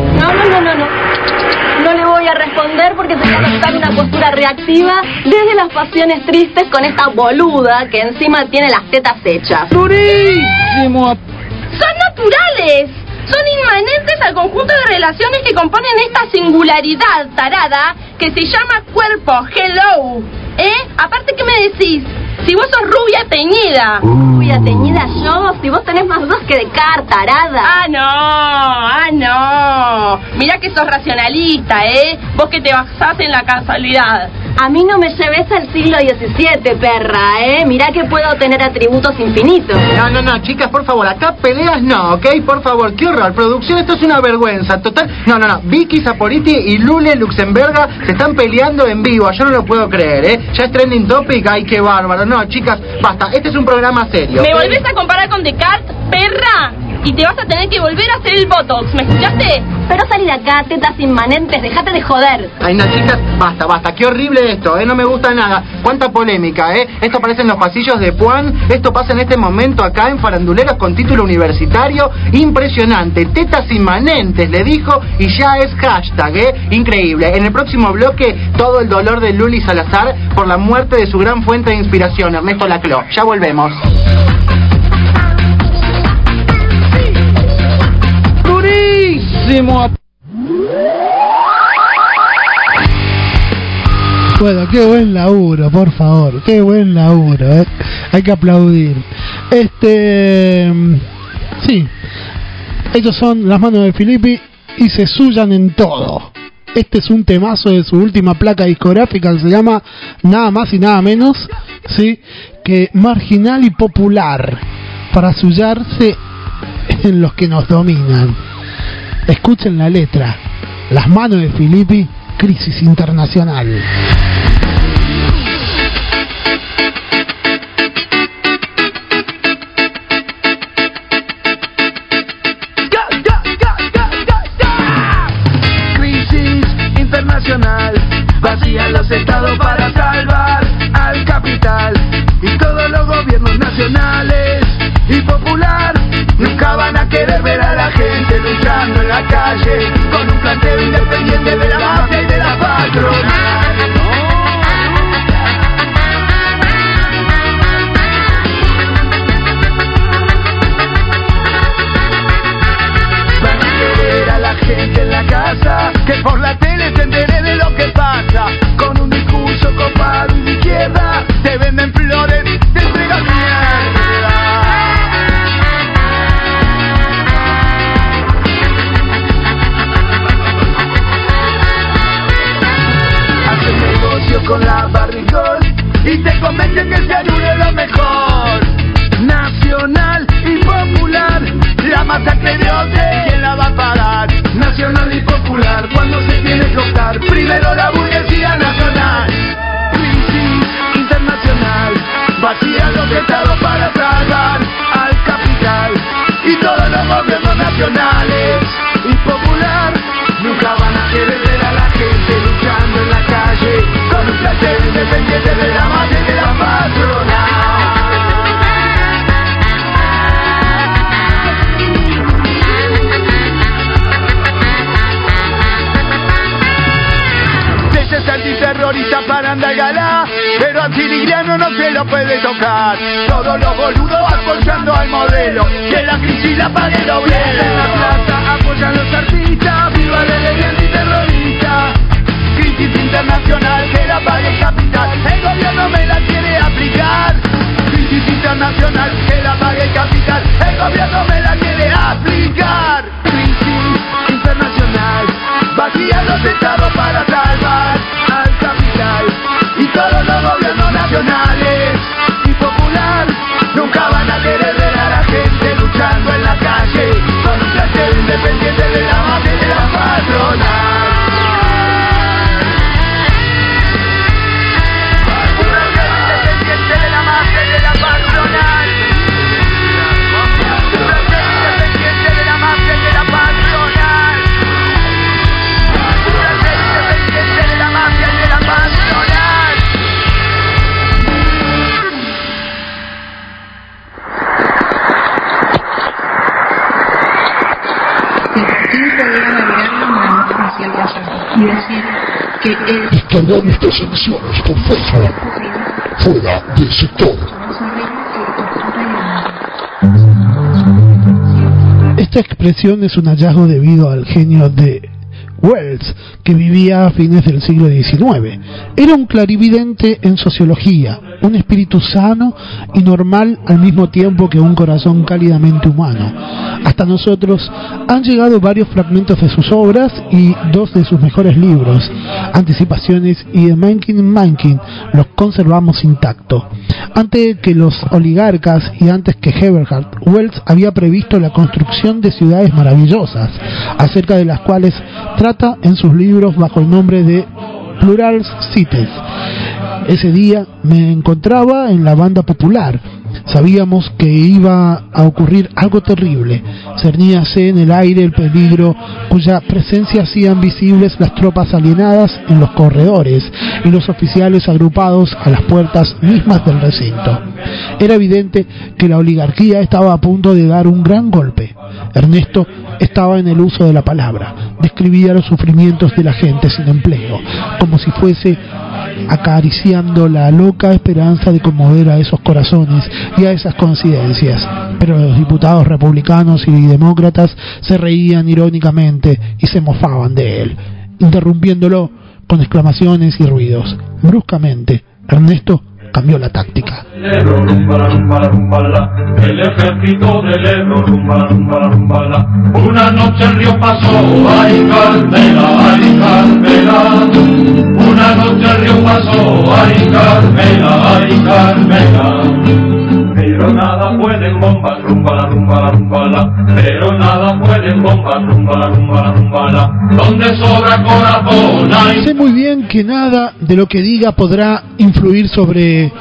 No le voy a responder porque se va a adoptar una postura reactiva desde las pasiones tristes con esta boluda que encima tiene las tetas hechas. ¡Durísimo! Son naturales. Son inmanentes al conjunto de relaciones que componen esta singularidad, tarada, que se llama cuerpo. Hello. Aparte, ¿qué me decís? Si vos sos rubia teñida. ¿Rubia teñida yo? Si vos tenés más dudas que de tarada. Ah, no. Mirá que sos racionalista, Vos que te basás en la casualidad. A mí no me lleves al siglo XVII, perra, Mirá que puedo tener atributos infinitos. No, chicas, por favor, acá peleas no, ¿ok? Por favor, qué horror. Producción, esto es una vergüenza, total. No. Vicky Saporiti y Luli Luxemberga se están peleando en vivo, yo no lo puedo creer, Ya es trending topic, ay, qué bárbaro. No, chicas, basta, este es un programa serio. ¿Me volvés a comparar con Descartes, perra? Y te vas a tener que volver a hacer el Botox, ¿me escuchaste? Pero salí de acá, tetas inmanentes, dejate de joder. Ay, no, chicas, basta, qué horrible esto, no me gusta nada. Cuánta polémica, Esto aparece en los pasillos de Puan, esto pasa en este momento acá en Faranduleros con título universitario, impresionante, tetas inmanentes, le dijo, y ya es hashtag, increíble. En el próximo bloque, todo el dolor de Luli Salazar por la muerte de su gran fuente de inspiración, Ernesto Laclau. Ya volvemos. ¡Durísimo! Bueno, qué buen laburo, por favor, qué buen laburo, hay que aplaudir. Sí, estos son Las Manos de Filippi y se suyan en todo. Este es un temazo de su última placa discográfica que se llama Nada Más y Nada Menos, sí, que Marginal y Popular, para suyarse en los que nos dominan. Escuchen la letra. Las Manos de Filippi, crisis internacional. Crisis internacional, vacían los estados para salvar al capital, y todos los gobiernos nacionales y popular nunca van a querer ver a la gente luchando en la calle con un planteo independiente de la mafia y de la patronal. Van a querer a la gente en la casa que por la tele se entere de lo que pasa, con un discurso copado y de izquierda te venden flores, te entregan mierda. Hacen negocios con la Barricol y te convencen que se ayude lo mejor. Nacional y popular, la masacre de Ote, ¿quién la va a pagar? Nacional y popular, cuando se tiene que optar, primero la burguesía nacional. Crisis internacional, vacían los estados para salvar al capital, y todos los gobiernos nacionales y popular nunca van a querer ver a la gente luchando en la calle con un planteo independiente de la mafia y de la patronal. Es antiterrorista para andar galá, pero al siriano no se lo puede tocar. Todos los boludos apoyando al modelo, que la crisis la pague el obrero. En la plaza apoyan los artistas, viva la ley antiterrorista. Crisis internacional, que la pague el capital, el gobierno me la quiere aplicar. Crisis internacional, que la pague el capital, el gobierno me la quiere aplicar. Crisis internacional, vacían los estados para salvar al capital, y todos los gobiernos nacionales y popular nunca van a querer ver a la gente luchando en la calle con un planteo independiente de la mafia y de la patronal. Un planteo independiente de la mafia y de la patronal. Un planteo independiente de la mafia y de la patronal. Un planteo independiente de la mafia y de la patronal. Y decir que él Descargar nuestras emisiones por Facebook. Fuera del sector. Esta expresión es un hallazgo debido al genio de Wells, que vivía a fines del siglo XIX. Era un clarividente en sociología, un espíritu sano y normal al mismo tiempo que un corazón cálidamente humano. Hasta nosotros han llegado varios fragmentos de sus obras y dos de sus mejores libros, Anticipaciones y The Mankin, los conservamos intactos. Antes que los oligarcas y antes que Eberhard, Wells había previsto la construcción de ciudades maravillosas, acerca de las cuales trata en sus libros bajo el nombre de Plural Cities. Ese día me encontraba en la banda popular. Sabíamos que iba a ocurrir algo terrible. Cerníase en el aire el peligro cuya presencia hacían visibles las tropas alienadas en los corredores y los oficiales agrupados a las puertas mismas del recinto. Era evidente que la oligarquía estaba a punto de dar un gran golpe. Ernesto estaba en el uso de la palabra. Describía los sufrimientos de la gente sin empleo, como si fuese acariciando la loca esperanza de conmover a esos corazones y a esas coincidencias. Pero los diputados republicanos y demócratas se reían irónicamente y se mofaban de él, interrumpiéndolo con exclamaciones y ruidos. Bruscamente, Ernesto cambió la táctica. El ejército del Ebro, rumba, rumba, rumba, la. Una noche el río pasó, ay Carmela, ay Carmela. Una noche el río pasó, ay Carmela, ay Carmela. Pero nada pueden bombas, rumba, rumba, rumba, la. Pero nada puede bomba, rumba, rumba, rumba, la. Donde sobra corazón hay. Sé muy bien que nada de lo que diga podrá influir sobre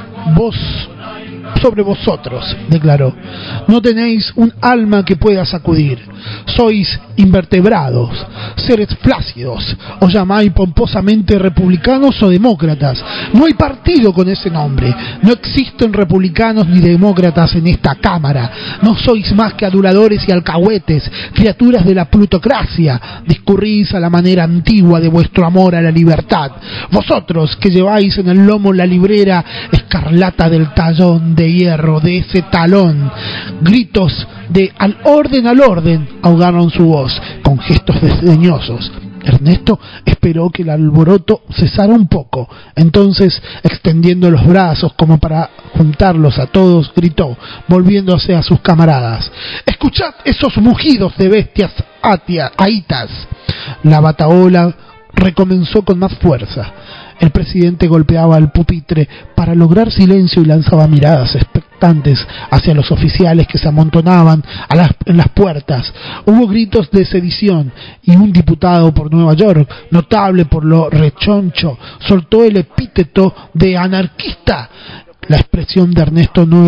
vosotros, declaró. No tenéis un alma que pueda sacudir. Sois invertebrados, seres flácidos. Os llamáis pomposamente republicanos o demócratas. No hay partido con ese nombre. No existen republicanos ni demócratas en esta Cámara. No sois más que aduladores y alcahuetes, criaturas de la plutocracia. Discurrís a la manera antigua de vuestro amor a la libertad. Vosotros que lleváis en el lomo la librera escarlata del tallón de hierro, de ese talón. Gritos de al orden, ahogaron su voz con gestos desdeñosos. Ernesto esperó que el alboroto cesara un poco. Entonces, extendiendo los brazos como para juntarlos a todos, gritó, volviéndose a sus camaradas: «Escuchad esos mugidos de bestias aitas». La batahola recomenzó con más fuerza. El presidente golpeaba el pupitre para lograr silencio y lanzaba miradas expectantes hacia los oficiales que se amontonaban en las puertas. Hubo gritos de sedición y un diputado por Nueva York, notable por lo rechoncho, soltó el epíteto de anarquista. La expresión de Ernesto no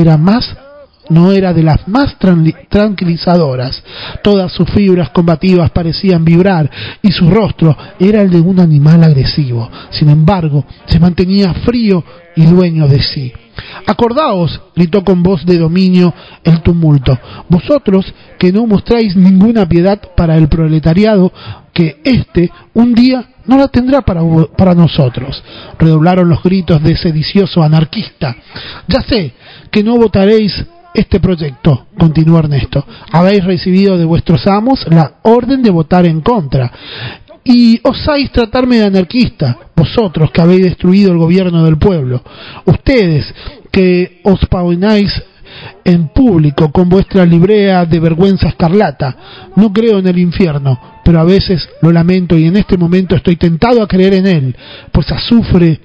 era de las más tranquilizadoras. Todas sus fibras combativas parecían vibrar y su rostro era el de un animal agresivo. Sin embargo, se mantenía frío y dueño de sí. «Acordaos», gritó con voz de dominio el tumulto, «vosotros que no mostráis ninguna piedad para el proletariado, que un día no la tendrá para nosotros». Redoblaron los gritos de sedicioso anarquista. «Ya sé que no votaréis este proyecto», continuó Ernesto. «Habéis recibido de vuestros amos la orden de votar en contra. Y osáis tratarme de anarquista, vosotros que habéis destruido el gobierno del pueblo. Ustedes que os pavonáis en público con vuestra librea de vergüenza escarlata. No creo en el infierno, pero a veces lo lamento y en este momento estoy tentado a creer en él, pues azufre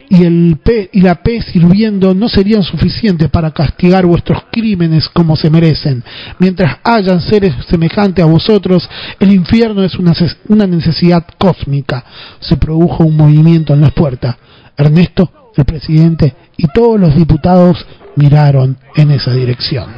y la pez hirviendo no serían suficientes para castigar vuestros crímenes como se merecen. Mientras hayan seres semejantes a vosotros, el infierno es una necesidad cósmica». Se produjo un movimiento en las puertas. Ernesto, el presidente y todos los diputados miraron en esa dirección.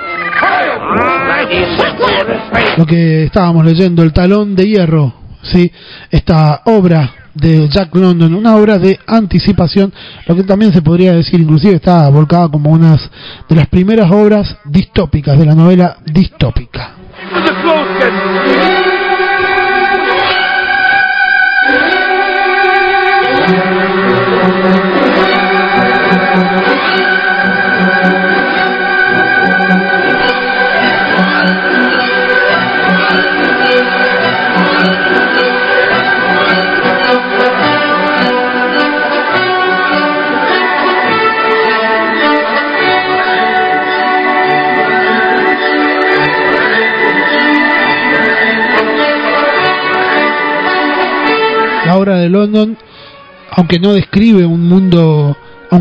Lo que estábamos leyendo, El talón de hierro, ¿sí? Esta obra de Jack London, una obra de anticipación, lo que también se podría decir, inclusive está volcada como una de las primeras obras distópicas de la novela distópica. La obra de London, aunque nos describe un mundo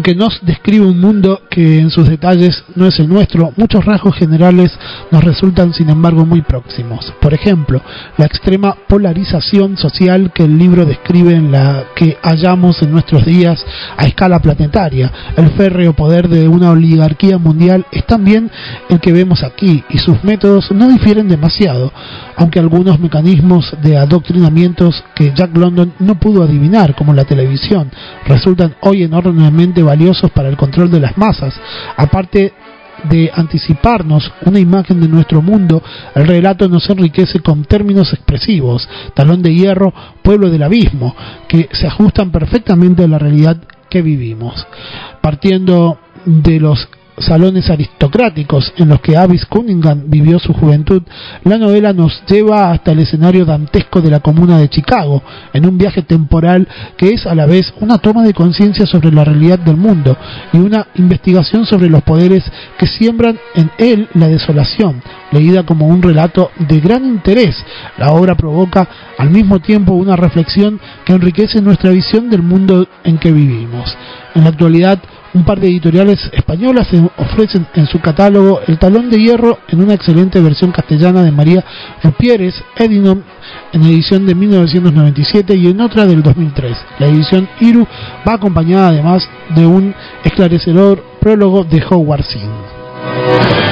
que en sus detalles no es el nuestro, muchos rasgos generales nos resultan sin embargo muy próximos. Por ejemplo, la extrema polarización social que el libro describe, en la que hallamos en nuestros días a escala planetaria. El férreo poder de una oligarquía mundial es también el que vemos aquí, y sus métodos no difieren demasiado, aunque algunos mecanismos de adoctrinamientos que Jack London no pudo adivinar, como la televisión, resultan hoy enormemente valiosos para el control de las masas. Aparte de anticiparnos una imagen de nuestro mundo, el relato nos enriquece con términos expresivos: talón de hierro, pueblo del abismo, que se ajustan perfectamente a la realidad que vivimos. Partiendo de los salones aristocráticos en los que Avis Cunningham vivió su juventud, la novela nos lleva hasta el escenario dantesco de la comuna de Chicago, en un viaje temporal que es a la vez una toma de conciencia sobre la realidad del mundo y una investigación sobre los poderes que siembran en él la desolación. Leída como un relato de gran interés, la obra provoca al mismo tiempo una reflexión que enriquece nuestra visión del mundo en que vivimos. En la actualidad, Un par de editoriales españolas ofrecen en su catálogo El Talón de Hierro en una excelente versión castellana de María Rupieres Edinson en edición de 1997 y en otra del 2003. La edición Iru va acompañada además de un esclarecedor prólogo de Howard Zinn.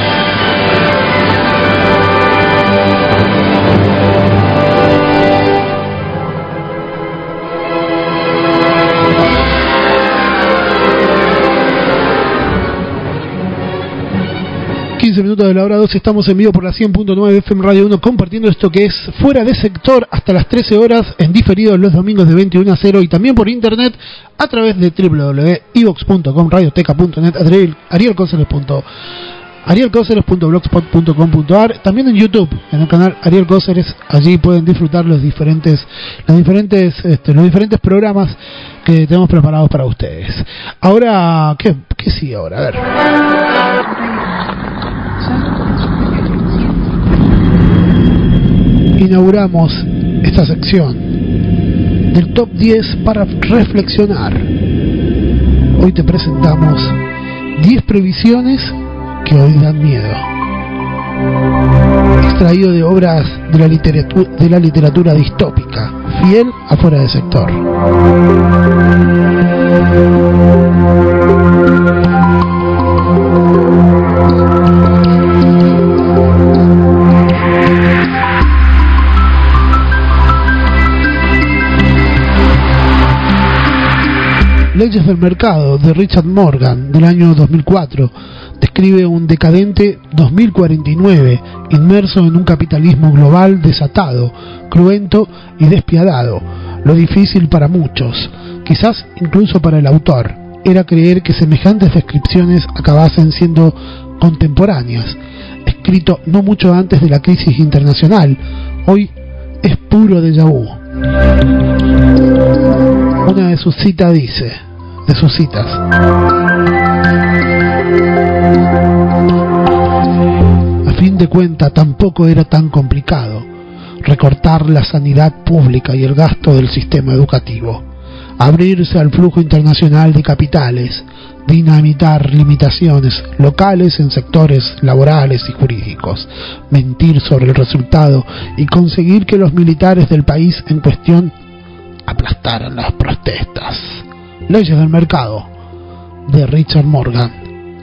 15 minutos de la hora 12, estamos en vivo por la 100.9 FM Radio 1 compartiendo esto que es Fuera de Sector hasta las 13 horas en diferido los domingos de 21 a 0 y también por internet a través de www.evox.com, radioteca.net, arielcoceres.blogspot.com.ar, también en YouTube, en el canal Ariel Coceres. Allí pueden disfrutar los diferentes programas que tenemos preparados para ustedes. Ahora, ¿qué sigue ahora? A ver. Inauguramos esta sección del Top 10 para reflexionar. Hoy te presentamos 10 previsiones que hoy dan miedo. Extraído de obras de la literatura distópica, fiel a Fuera de Sector. Leyes del Mercado, de Richard Morgan, del año 2004, describe un decadente 2049, inmerso en un capitalismo global desatado, cruento y despiadado. Lo difícil para muchos, quizás incluso para el autor, era creer que semejantes descripciones acabasen siendo contemporáneas. Escrito no mucho antes de la crisis internacional, hoy es puro déjà vu. Una de sus citas dice... de sus citas: a fin de cuentas tampoco era tan complicado recortar la sanidad pública y el gasto del sistema educativo, abrirse al flujo internacional de capitales, dinamitar limitaciones locales en sectores laborales y jurídicos, mentir sobre el resultado y conseguir que los militares del país en cuestión aplastaran las protestas. Leyes del Mercado, de Richard Morgan.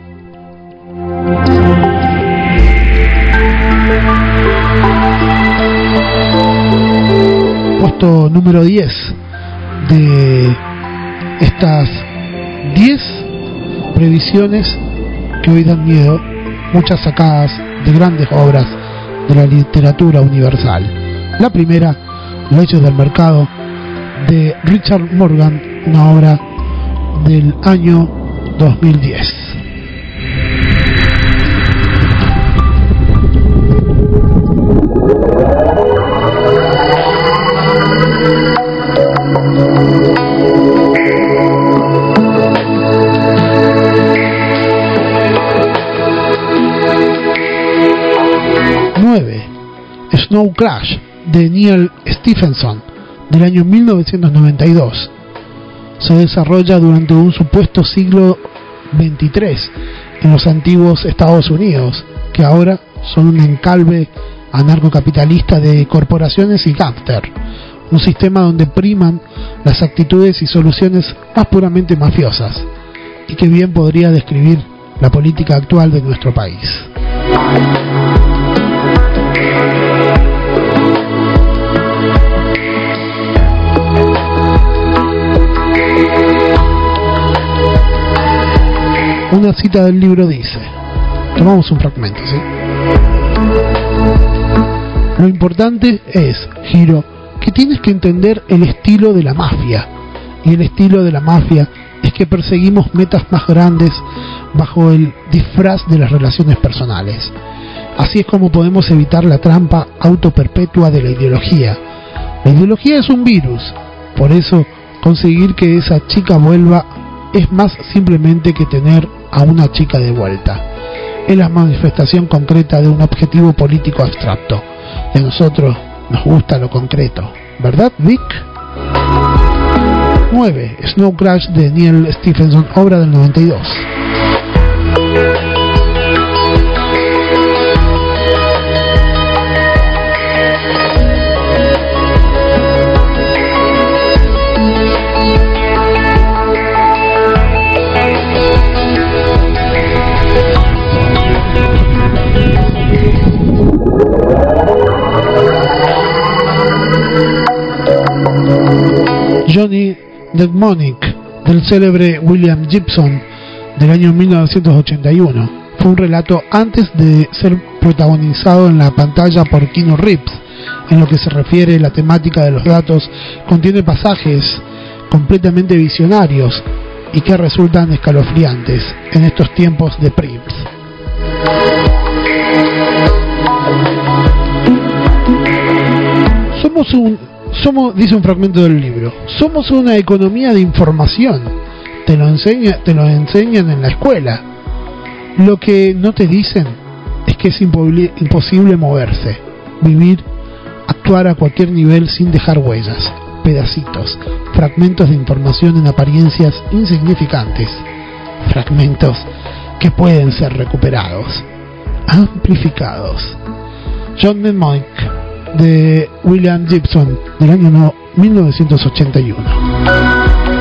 Puesto número 10 de estas 10 previsiones que hoy dan miedo, muchas sacadas de grandes obras de la literatura universal. La primera, Leyes del Mercado, de Richard Morgan, una obra del año 2010. Snow Crash, de Neal Stephenson, del año 1992. Se desarrolla durante un supuesto siglo XXIII en los antiguos Estados Unidos, que ahora son un encalve anarcocapitalista de corporaciones y gángster, un sistema donde priman las actitudes y soluciones más puramente mafiosas, y que bien podría describir la política actual de nuestro país. Una cita del libro dice, tomamos un fragmento, ¿sí? Lo importante es, Hiro, que tienes que entender el estilo de la mafia, y el estilo de la mafia es que perseguimos metas más grandes bajo el disfraz de las relaciones personales. Así es como podemos evitar la trampa autoperpetua de la ideología. La ideología es un virus, por eso conseguir que esa chica vuelva es más simplemente que tener a una chica de vuelta. Es la manifestación concreta de un objetivo político abstracto. Y a nosotros nos gusta lo concreto, ¿verdad, Vic? 9, Snow Crash de Neil Stephenson, obra del 92. Johnny Mnemonic, del célebre William Gibson, del año 1981. Fue un relato antes de ser protagonizado en la pantalla por Keanu Reeves. En lo que se refiere a la temática de los datos, contiene pasajes completamente visionarios y que resultan escalofriantes en estos tiempos de Prims. Dice un fragmento del libro, somos una economía de información. Te lo enseñan en la escuela. Lo que no te dicen es que es imposible moverse, vivir, actuar a cualquier nivel sin dejar huellas, pedacitos, fragmentos de información en apariencias insignificantes, fragmentos que pueden ser recuperados, amplificados. John Mnemonic, de William Gibson, del año 1981.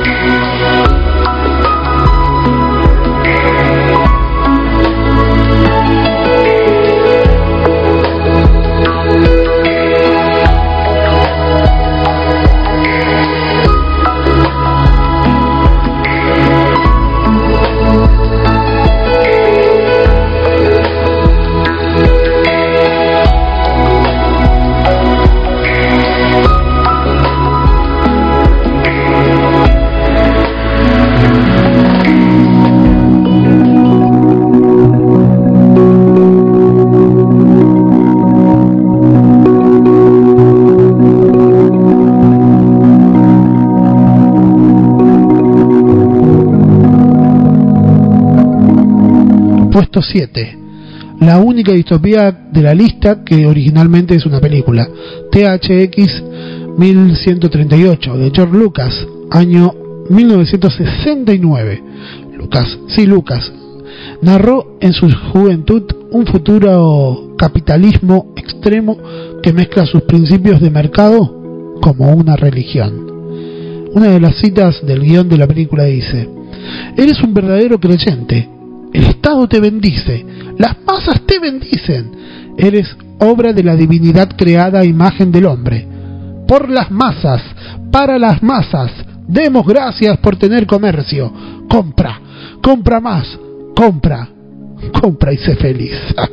Puesto 7, la única distopía de la lista que originalmente es una película, THX 1138 de George Lucas, año 1969. Lucas narró en su juventud un futuro capitalismo extremo que mezcla sus principios de mercado como una religión. Una de las citas del guión de la película dice: eres un verdadero creyente. El Estado te bendice, las masas te bendicen. Eres obra de la divinidad creada a imagen del hombre. Por las masas, para las masas, demos gracias por tener comercio. Compra, compra más, compra, compra y sé feliz.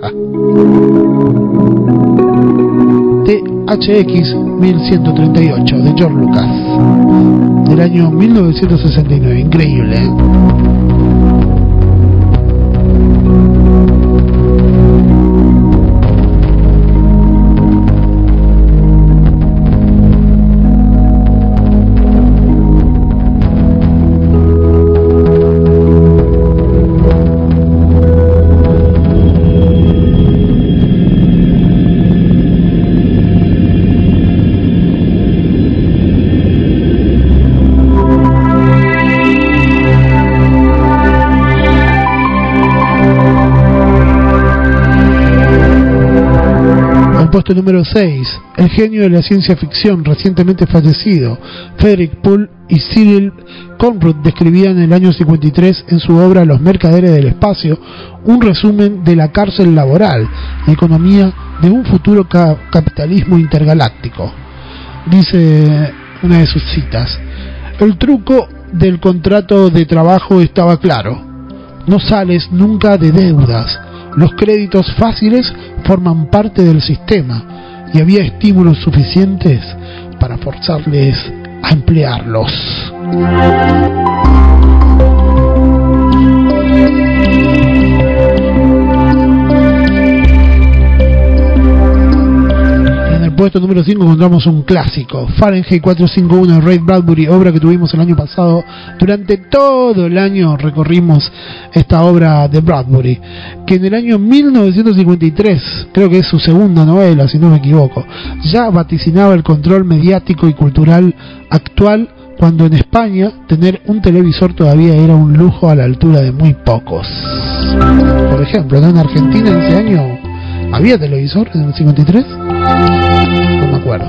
THX 1138 de George Lucas, del año 1969. Increíble, ¿eh? Puesto número 6, el genio de la ciencia ficción recientemente fallecido, Frederick Poole y Cyril Conrad describían en el año 53 en su obra Los mercaderes del espacio un resumen de la cárcel laboral, la economía de un futuro capitalismo intergaláctico. Dice una de sus citas: el truco del contrato de trabajo estaba claro, no sales nunca de deudas. Los créditos fáciles forman parte del sistema y había estímulos suficientes para forzarles a emplearlos. En el puesto número 5 encontramos un clásico, Fahrenheit 451 de Ray Bradbury, obra que tuvimos el año pasado. Durante todo el año recorrimos esta obra de Bradbury, que en el año 1953, creo que es su segunda novela si no me equivoco, ya vaticinaba el control mediático y cultural actual cuando en España tener un televisor todavía era un lujo a la altura de muy pocos. Por ejemplo, ¿no? En Argentina en ese año había televisor en el 53, no me acuerdo.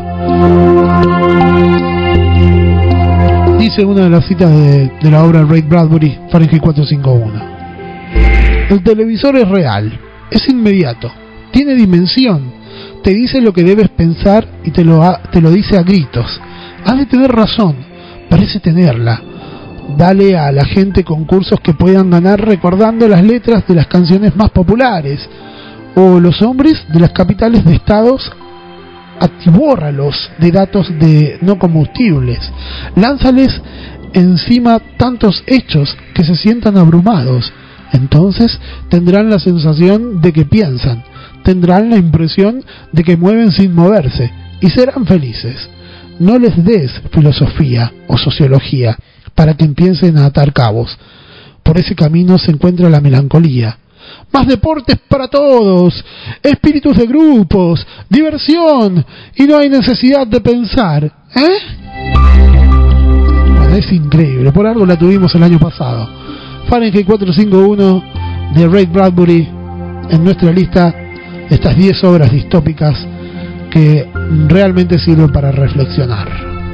Dice una de las citas de la obra de Ray Bradbury, Fahrenheit 451. El televisor es real, es inmediato, tiene dimensión, te dice lo que debes pensar y te lo dice a gritos. Has de tener razón, parece tenerla. Dale a la gente concursos que puedan ganar recordando las letras de las canciones más populares, o los hombres de las capitales de estados, atibórralos de datos de no combustibles, lánzales encima tantos hechos que se sientan abrumados. Entonces tendrán la sensación de que piensan, tendrán la impresión de que mueven sin moverse y serán felices. No les des filosofía o sociología para que empiecen a atar cabos. Por ese camino se encuentra la melancolía. Más deportes para todos, espíritus de grupos, diversión, y no hay necesidad de pensar. Bueno, es increíble, por algo la tuvimos el año pasado. Fahrenheit 451 de Ray Bradbury en nuestra lista, estas 10 obras distópicas que realmente sirven para reflexionar.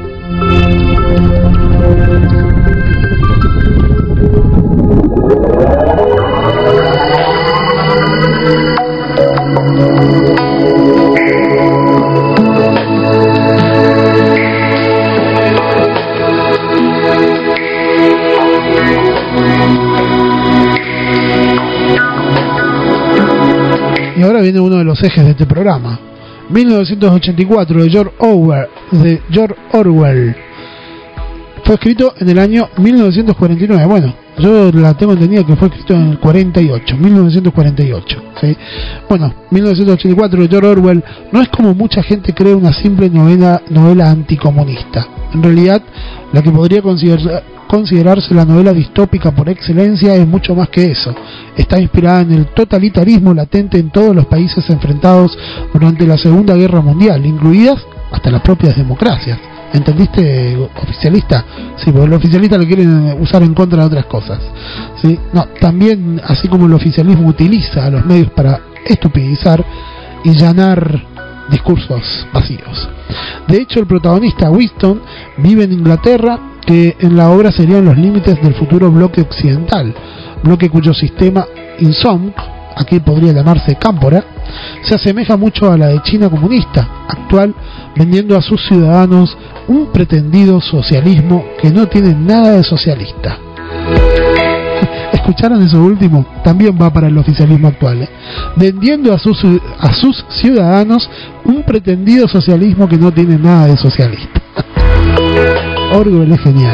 Y ahora viene uno de los ejes de este programa. 1984 de George Orwell. Fue escrito en el año 1949. Bueno, yo la tengo entendida que fue escrito en el 48, 1948. ¿Sí? Bueno, 1984 de George Orwell no es como mucha gente cree una simple novela anticomunista. En realidad, la que podría considerarse la novela distópica por excelencia es mucho más que eso. Está inspirada en el totalitarismo latente en todos los países enfrentados durante la Segunda Guerra Mundial, incluidas hasta las propias democracias. ¿Entendiste, oficialista? Sí, porque el oficialista lo quieren usar en contra de otras cosas. ¿Sí? No, también, así como el oficialismo utiliza a los medios para estupidizar y llenar discursos vacíos. De hecho, el protagonista Winston vive en Inglaterra, que en la obra serían los límites del futuro bloque occidental, bloque cuyo sistema INSOMC, aquí podría llamarse Cámpora, se asemeja mucho a la de China comunista actual, vendiendo a sus ciudadanos un pretendido socialismo que no tiene nada de socialista. ¿Escucharon eso último? También va para el oficialismo actual, vendiendo a sus ciudadanos un pretendido socialismo que no tiene nada de socialista. Orwell es genial.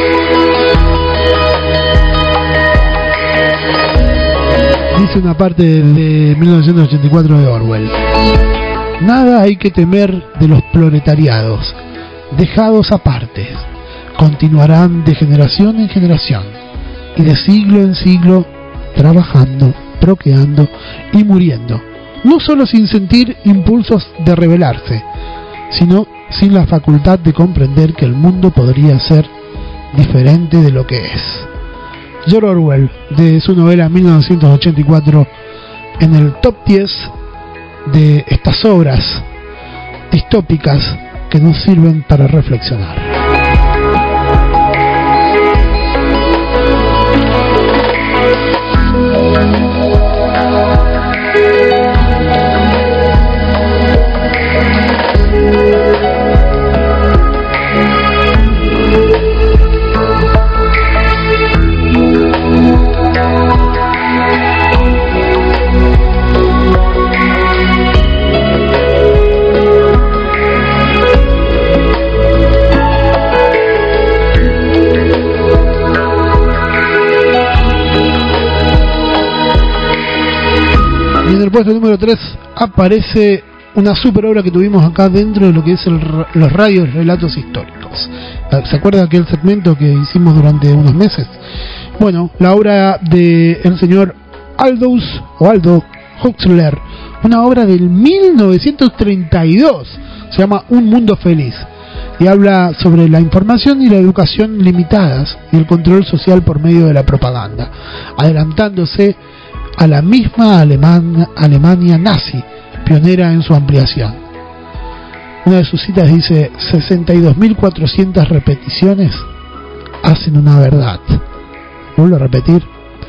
Dice una parte de 1984 de Orwell: nada hay que temer de los proletariados, dejados aparte, continuarán de generación en generación y de siglo en siglo, trabajando, procreando y muriendo, no solo sin sentir impulsos de rebelarse, sino sin la facultad de comprender que el mundo podría ser diferente de lo que es. George Orwell, de su novela 1984, en el top 10 de estas obras distópicas que nos sirven para reflexionar. En el puesto número 3 aparece una super obra que tuvimos acá dentro de lo que es los radios relatos históricos. ¿Se acuerda de aquel segmento que hicimos durante unos meses? Bueno, la obra de el señor Aldo Huxley, una obra del 1932, se llama Un Mundo Feliz. y habla sobre la información y la educación limitadas y el control social por medio de la propaganda, adelantándose a la misma Alemania nazi, pionera en su ampliación. Una de sus citas dice: 62.400 repeticiones hacen una verdad. Vuelvo a repetir: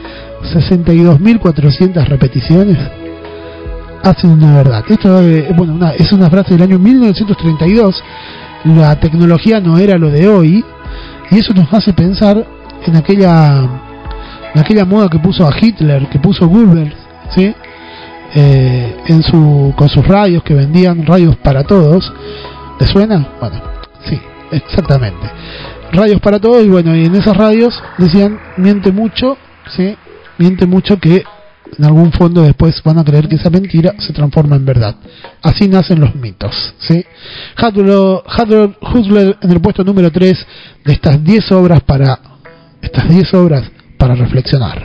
62.400 repeticiones hacen una verdad. Esto es una frase del año 1932. La tecnología no era lo de hoy, y eso nos hace pensar en aquella moda que puso a Hitler, que puso Goebbels, ¿sí? Con sus radios, que vendían radios para todos. ¿Te suena? Bueno, sí, exactamente. Radios para todos, y bueno, y en esas radios decían: miente mucho, ¿sí? Miente mucho, que en algún fondo después van a creer que esa mentira se transforma en verdad. Así nacen los mitos, ¿sí? Adolf Hitler en el puesto número 3 de estas 10 obras para reflexionar.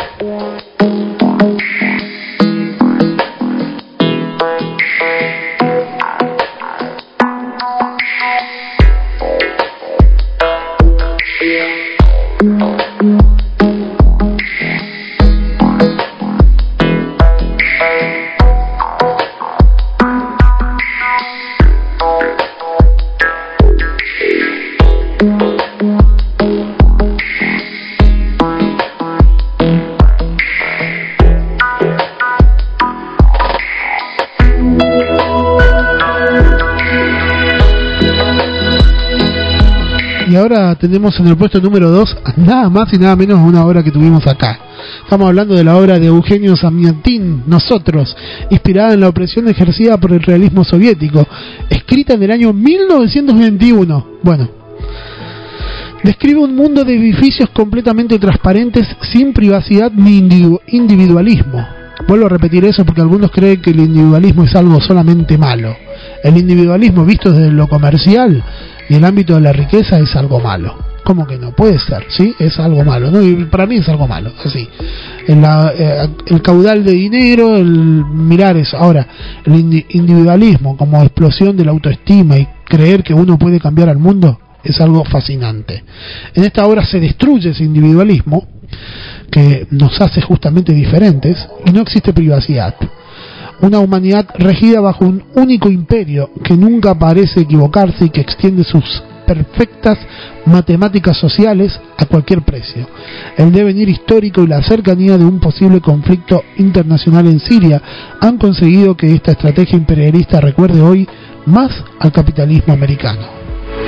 Y ahora tenemos en el puesto número 2 nada más y nada menos una obra que tuvimos acá. Estamos hablando de la obra de Eugenio Zamyatin, Nosotros, inspirada en la opresión ejercida por el realismo soviético, escrita en el año 1921. Bueno, describe un mundo de edificios completamente transparentes, sin privacidad ni individualismo. Vuelvo a repetir eso porque algunos creen que el individualismo es algo solamente malo. El individualismo visto desde lo comercial y el ámbito de la riqueza es algo malo. ¿Cómo que no? Puede ser, ¿sí? Es algo malo, ¿no? Y para mí es algo malo, así. El caudal de dinero, el mirar eso. Ahora, el individualismo como explosión de la autoestima y creer que uno puede cambiar al mundo es algo fascinante. En esta obra se destruye ese individualismo que nos hace justamente diferentes, y no existe privacidad. Una humanidad regida bajo un único imperio que nunca parece equivocarse y que extiende sus perfectas matemáticas sociales a cualquier precio. El devenir histórico y la cercanía de un posible conflicto internacional en Siria han conseguido que esta estrategia imperialista recuerde hoy más al capitalismo americano.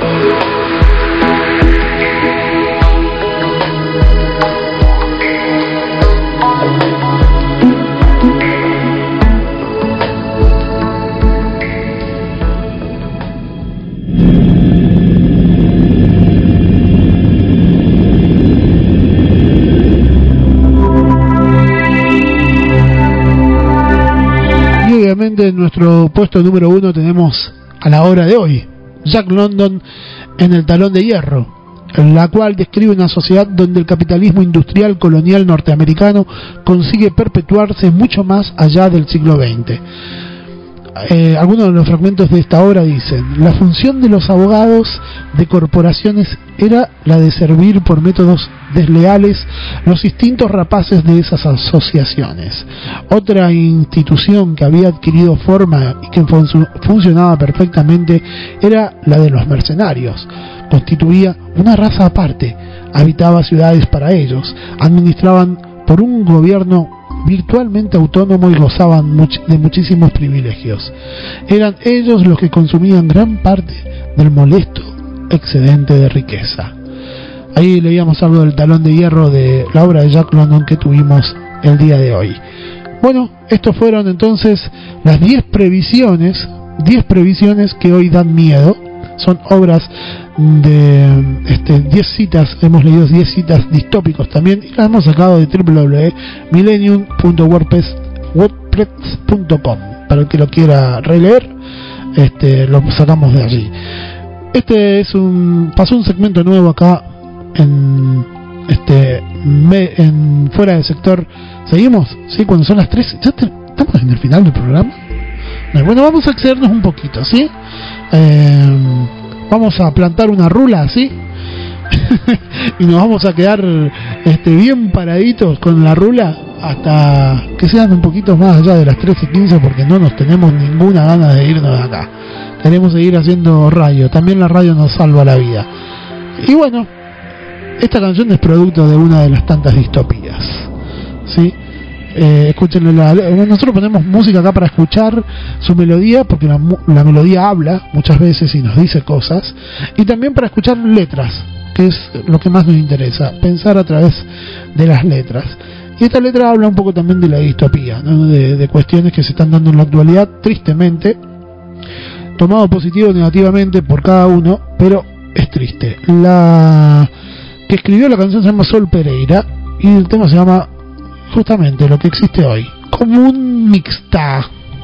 En nuestro puesto número 1 tenemos a la obra de hoy, Jack London en El Talón de Hierro, en la cual describe una sociedad donde el capitalismo industrial colonial norteamericano consigue perpetuarse mucho más allá del siglo XX. Algunos de los fragmentos de esta obra dicen: la función de los abogados de corporaciones era la de servir por métodos desleales los instintos rapaces de esas asociaciones. Otra institución que había adquirido forma y que funcionaba perfectamente era la de los mercenarios. Constituía una raza aparte, habitaba ciudades para ellos, administraban por un gobierno virtualmente autónomo y gozaban de muchísimos privilegios. Eran ellos los que consumían gran parte del molesto excedente de riqueza. Ahí leíamos algo del Talón de Hierro, de la obra de Jack London que tuvimos el día de hoy. Bueno, estos fueron entonces las 10 previsiones que hoy dan miedo. Son obras de 10 citas, hemos leído 10 citas distópicos también, y las hemos sacado de www.millennium.wordpress.com. Para el que lo quiera releer, lo sacamos de allí. Pasó un segmento nuevo acá en fuera del sector. Seguimos, ¿sí? Cuando son las 3, ¿ya estamos en el final del programa? Bueno, vamos a excedernos un poquito, ¿sí? vamos a plantar una rula así y nos vamos a quedar bien paraditos con la rula hasta que sean un poquito más allá de las 13:15, porque no nos tenemos ninguna gana de irnos de acá. Queremos seguir haciendo radio, también la radio nos salva la vida. Y bueno, esta canción es producto de una de las tantas distopías, ¿sí? Escúchenlo, nosotros ponemos música acá para escuchar su melodía, porque la melodía habla muchas veces y nos dice cosas, y también para escuchar letras, que es lo que más nos interesa, pensar a través de las letras. Y esta letra habla un poco también de la distopía, ¿no? de cuestiones que se están dando en la actualidad, tristemente, tomado positivo o negativamente por cada uno, pero es triste. La que escribió la canción se llama Sol Pereira, y el tema se llama justamente lo que existe hoy, común mixta.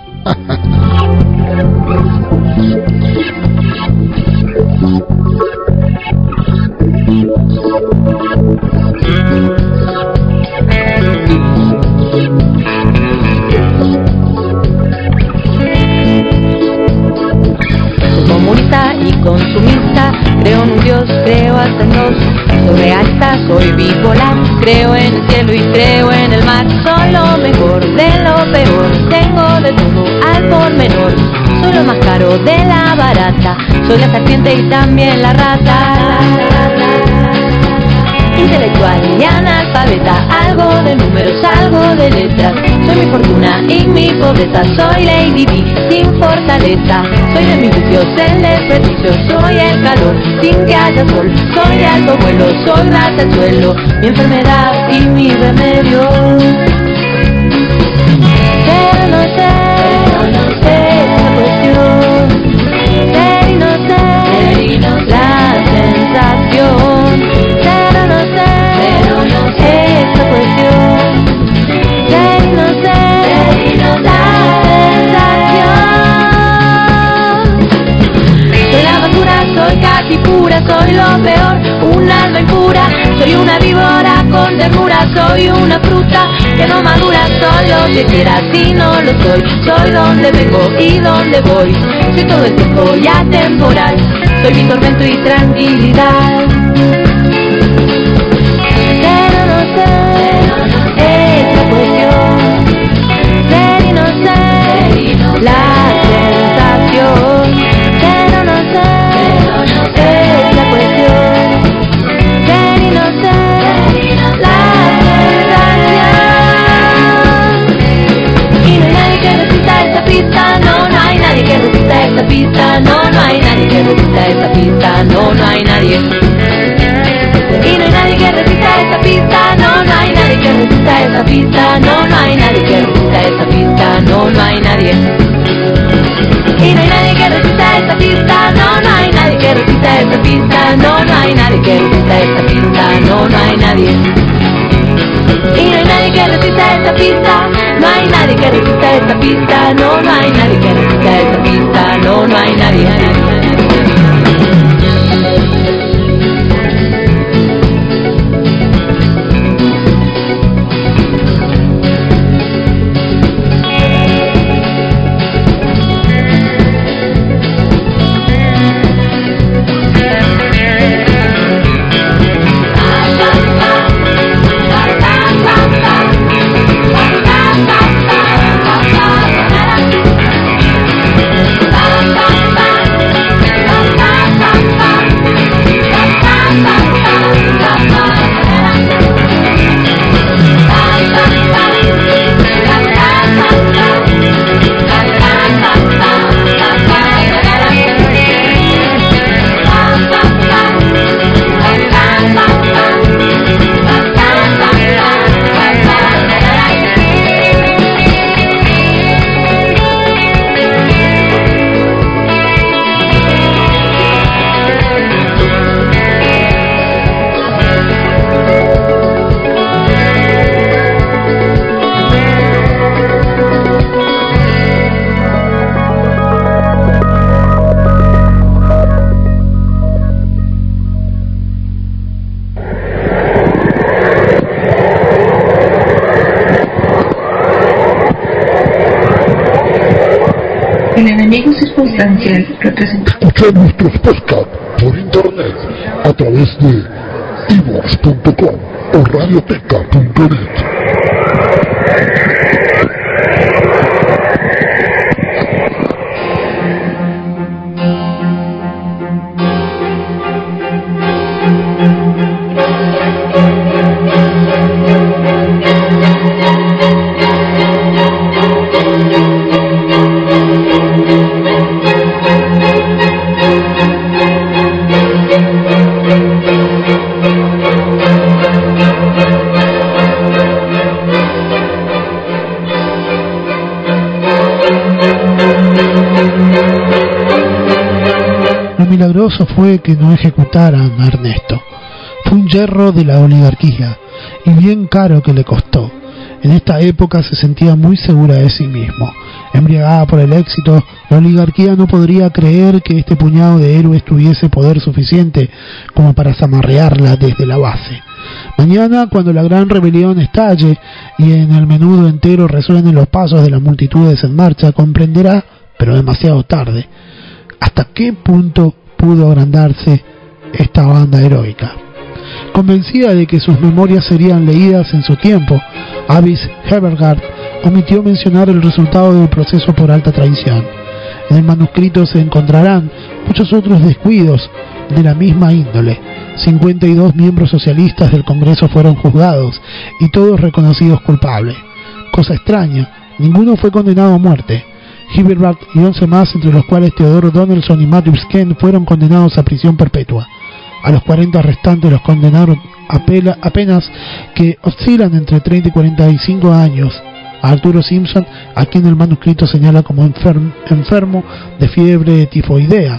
Comunista y consumista, creo en un Dios, creo hasta en dos. Soy realista, soy bipolar, creo en el cielo y creo en el mar. Soy lo mejor de lo peor, tengo de todo al por menor. Soy lo más caro de la barata, soy la serpiente y también la rata. Intelectual y analfabeta, algo de números, algo de letras. Soy mi fortuna y mi pobreza, soy Lady Di sin fortaleza. Soy de mis vicios el desperdicio, soy el calor sin que haya sol. Soy de alto vuelo, soy ras del suelo, mi enfermedad y mi remedio. Pero no sé esa cuestión, ser inocente, la sensación. Pero no sé esa cuestión, ser inocente, la sensación. Soy la basura, soy casi pura, soy lo peor, un alma impura. Soy una víbora con ternura, soy una fruta que no madura. Soy lo que quiera si no lo soy, soy donde vengo y donde voy. Soy todo el tiempo y atemporal, soy mi tormento y tranquilidad. Pero no sé esa cuestión, ser inocente, la sensación. Pero no sé esa cuestión, ser inocente, la sensación. Y no hay nadie que resista esta pista, no hay nadie que resista esta pista, no hay nadie que resista esta pista, no hay nadie. Y no hay nadie que resista esta pista, no hay nadie que resista esta pista, no hay nadie que resista esta pista, no hay nadie. Y no hay nadie que resista esta pista, no hay nadie que resista esta pista, no hay nadie que resista esta pista, no hay nadie. Y no hay nadie que resista esta pista, no hay nadie que resista esta pista, no hay nadie que resista esta pista, no hay nadie. El enemigo circunstancial representa. Escucha nuestros podcasts internet a través de ivox.com o radioteca.net. Lo milagroso fue que no ejecutaran a Ernesto. Fue un yerro de la oligarquía, y bien caro que le costó. En esta época se sentía muy segura de sí mismo. Embriagada por el éxito, la oligarquía no podría creer que este puñado de héroes tuviese poder suficiente como para zamarrearla desde la base. Mañana, cuando la gran rebelión estalle y en el menudo entero resuenen los pasos de las multitudes en marcha, comprenderá, pero demasiado tarde, hasta qué punto pudo agrandarse esta banda heroica. Convencida de que sus memorias serían leídas en su tiempo, Avis Evergard omitió mencionar el resultado del proceso por alta traición. En el manuscrito se encontrarán muchos otros descuidos de la misma índole. 52 miembros socialistas del Congreso fueron juzgados y todos reconocidos culpables. Cosa extraña, ninguno fue condenado a muerte. Hibbert y 11 más, entre los cuales Theodore Donaldson y Matthew Kent, fueron condenados a prisión perpetua. A los 40 restantes los condenaron apenas que oscilan entre 30 y 45 años. A Arturo Simpson, a quien el manuscrito señala como enfermo de fiebre tifoidea,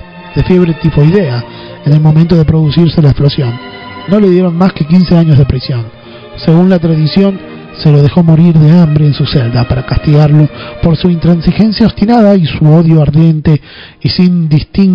en el momento de producirse la explosión. No le dieron más que 15 años de prisión. Según la tradición, se lo dejó morir de hambre en su celda para castigarlo por su intransigencia obstinada y su odio ardiente y sin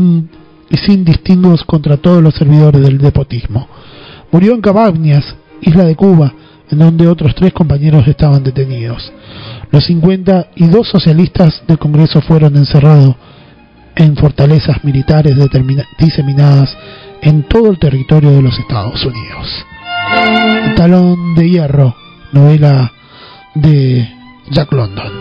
distingos contra todos los servidores del despotismo. Murió en Cabañas, isla de Cuba, en donde otros 3 compañeros estaban detenidos. Los 52 socialistas del Congreso fueron encerrados en fortalezas militares diseminadas en todo el territorio de los Estados Unidos. El Talón de Hierro, novela de Jack London.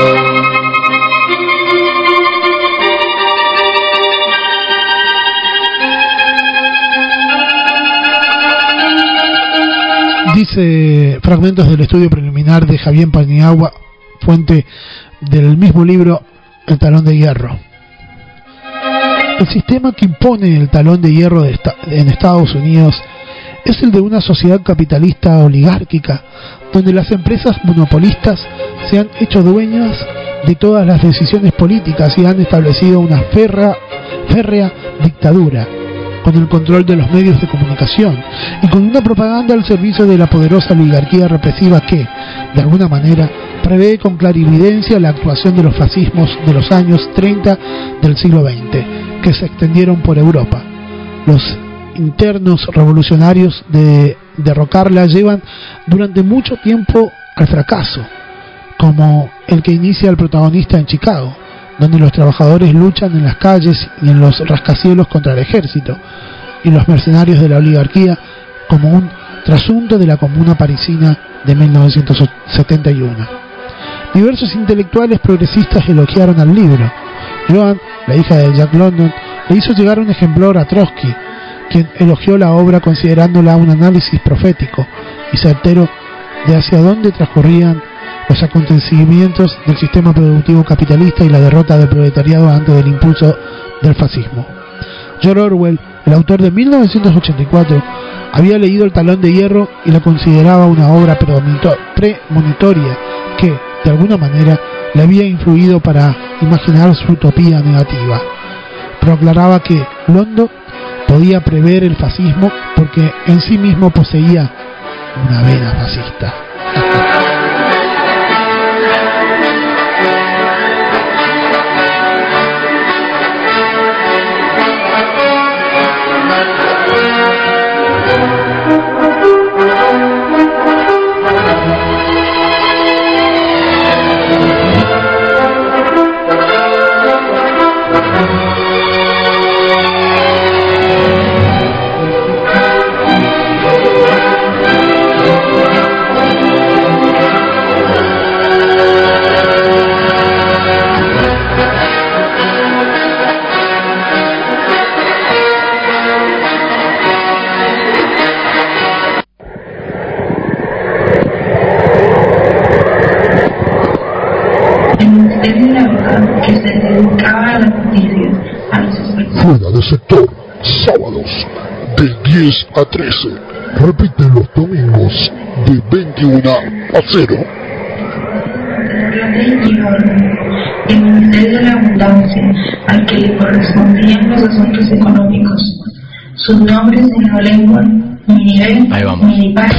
Dice fragmentos del estudio preliminar de Javier Paniagua, fuente del mismo libro El Talón de Hierro. El sistema que impone el talón de hierro en Estados Unidos es el de una sociedad capitalista oligárquica, donde las empresas monopolistas se han hecho dueñas de todas las decisiones políticas y han establecido una férrea dictadura, con el control de los medios de comunicación y con una propaganda al servicio de la poderosa oligarquía represiva que, de alguna manera, prevé con clarividencia la actuación de los fascismos de los años 30 del siglo XX, que se extendieron por Europa. Los internos revolucionarios de derrocarla llevan durante mucho tiempo al fracaso, como el que inicia el protagonista en Chicago, donde los trabajadores luchan en las calles y en los rascacielos contra el ejército y los mercenarios de la oligarquía, como un trasunto de la Comuna parisina de 1971. Diversos intelectuales progresistas elogiaron al libro. Joan, la hija de Jack London, le hizo llegar un ejemplar a Trotsky, quien elogió la obra considerándola un análisis profético y certero de hacia dónde transcurrían los acontecimientos del sistema productivo capitalista y la derrota del proletariado ante el impulso del fascismo. George Orwell, el autor de 1984, había leído El Talón de Hierro y la consideraba una obra premonitoria que, de alguna manera, le había influido para imaginar su utopía negativa. Proclamaba que London podía prever el fascismo porque en sí mismo poseía una vena fascista. el Ministerio de la Verdad que se dedicaba a la justicia, a los sospechosos. Fuera de sector, sábados de 10 a 13. Repite los domingos de 21 a 0. El Ministerio de la Abundancia, al que le correspondían los asuntos económicos. Sus nombres en la lengua, mi nivel, mi país.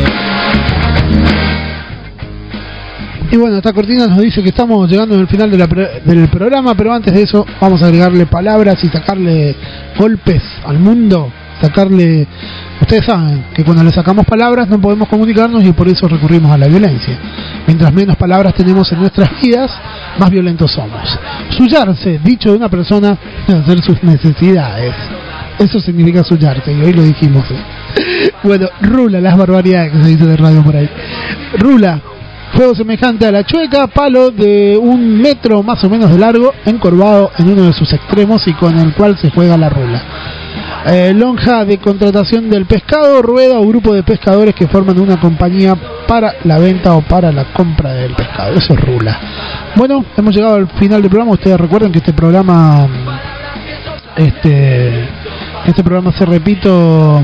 Y bueno, esta cortina nos dice que estamos llegando al final del programa, pero antes de eso vamos a agregarle palabras y sacarle golpes al mundo, sacarle... Ustedes saben que cuando le sacamos palabras no podemos comunicarnos y por eso recurrimos a la violencia. Mientras menos palabras tenemos en nuestras vidas, más violentos somos. Suyarse, dicho de una persona, es hacer sus necesidades. Eso significa suyarse, y hoy lo dijimos. Bueno, rula las barbaridades que se dice de radio por ahí. Rula, juego semejante a la chueca, palo de 1 metro más o menos de largo, encorvado en uno de sus extremos y con el cual se juega la rula. Lonja de contratación del pescado, rueda o grupo de pescadores que forman una compañía para la venta o para la compra del pescado. Eso es rula. Bueno, hemos llegado al final del programa. Ustedes recuerden que este programa se repito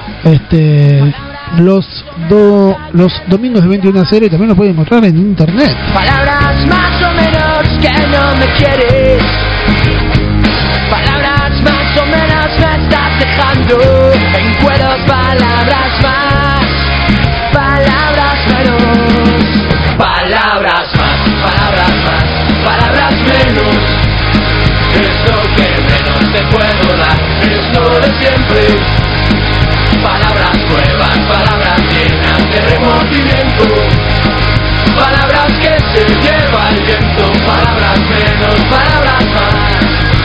los domingos de 21 a 0 y también lo pueden encontrar en internet. Palabras más o menos que no me quieres, palabras más o menos me estás dejando en cueros, palabras más, palabras menos, palabras más, palabras más, palabras menos, es lo que menos te puedo dar, es lo de siempre. Palabras nuevas, palabras llenas de remordimiento, palabras que se lleva el viento, palabras menos, palabras más.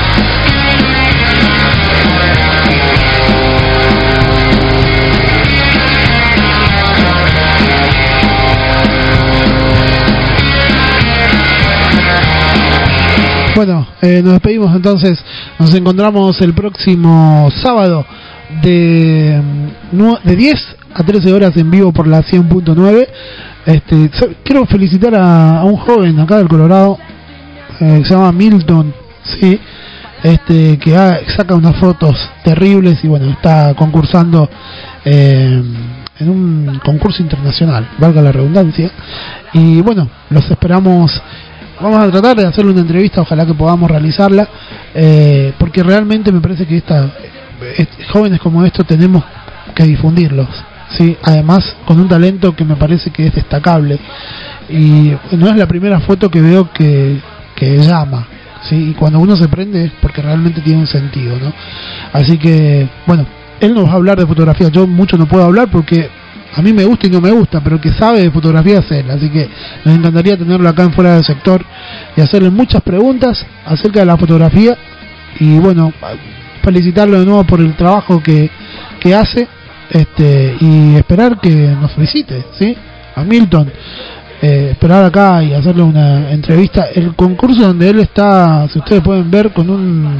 Bueno, nos despedimos entonces. Nos encontramos el próximo sábado de 10 a 13 horas en vivo por la 100.9. Quiero felicitar a un joven acá del Colorado que se llama Milton, sí, que saca unas fotos terribles y bueno, está concursando en un concurso internacional, valga la redundancia. Y bueno, los esperamos. Vamos a tratar de hacerle una entrevista, ojalá que podamos realizarla, porque realmente me parece que jóvenes como estos tenemos que difundirlos, ¿sí? Además con un talento que me parece que es destacable y no es la primera foto que veo que llama, ¿sí? Y cuando uno se prende es porque realmente tiene un sentido, ¿no? Así que bueno, él nos va a hablar de fotografía. Yo mucho no puedo hablar porque a mí me gusta y no me gusta, pero que sabe de fotografía es él, así que nos encantaría tenerlo acá en Fuera del Sector y hacerle muchas preguntas acerca de la fotografía y bueno, felicitarlo de nuevo por el trabajo que hace, y esperar que nos felicite, ¿sí? A Milton, esperar acá y hacerle una entrevista. El concurso donde él está, si ustedes pueden ver, con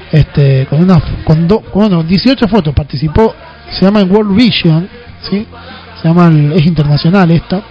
18 fotos participó, se llama World Vision, ¿sí? Es internacional esto,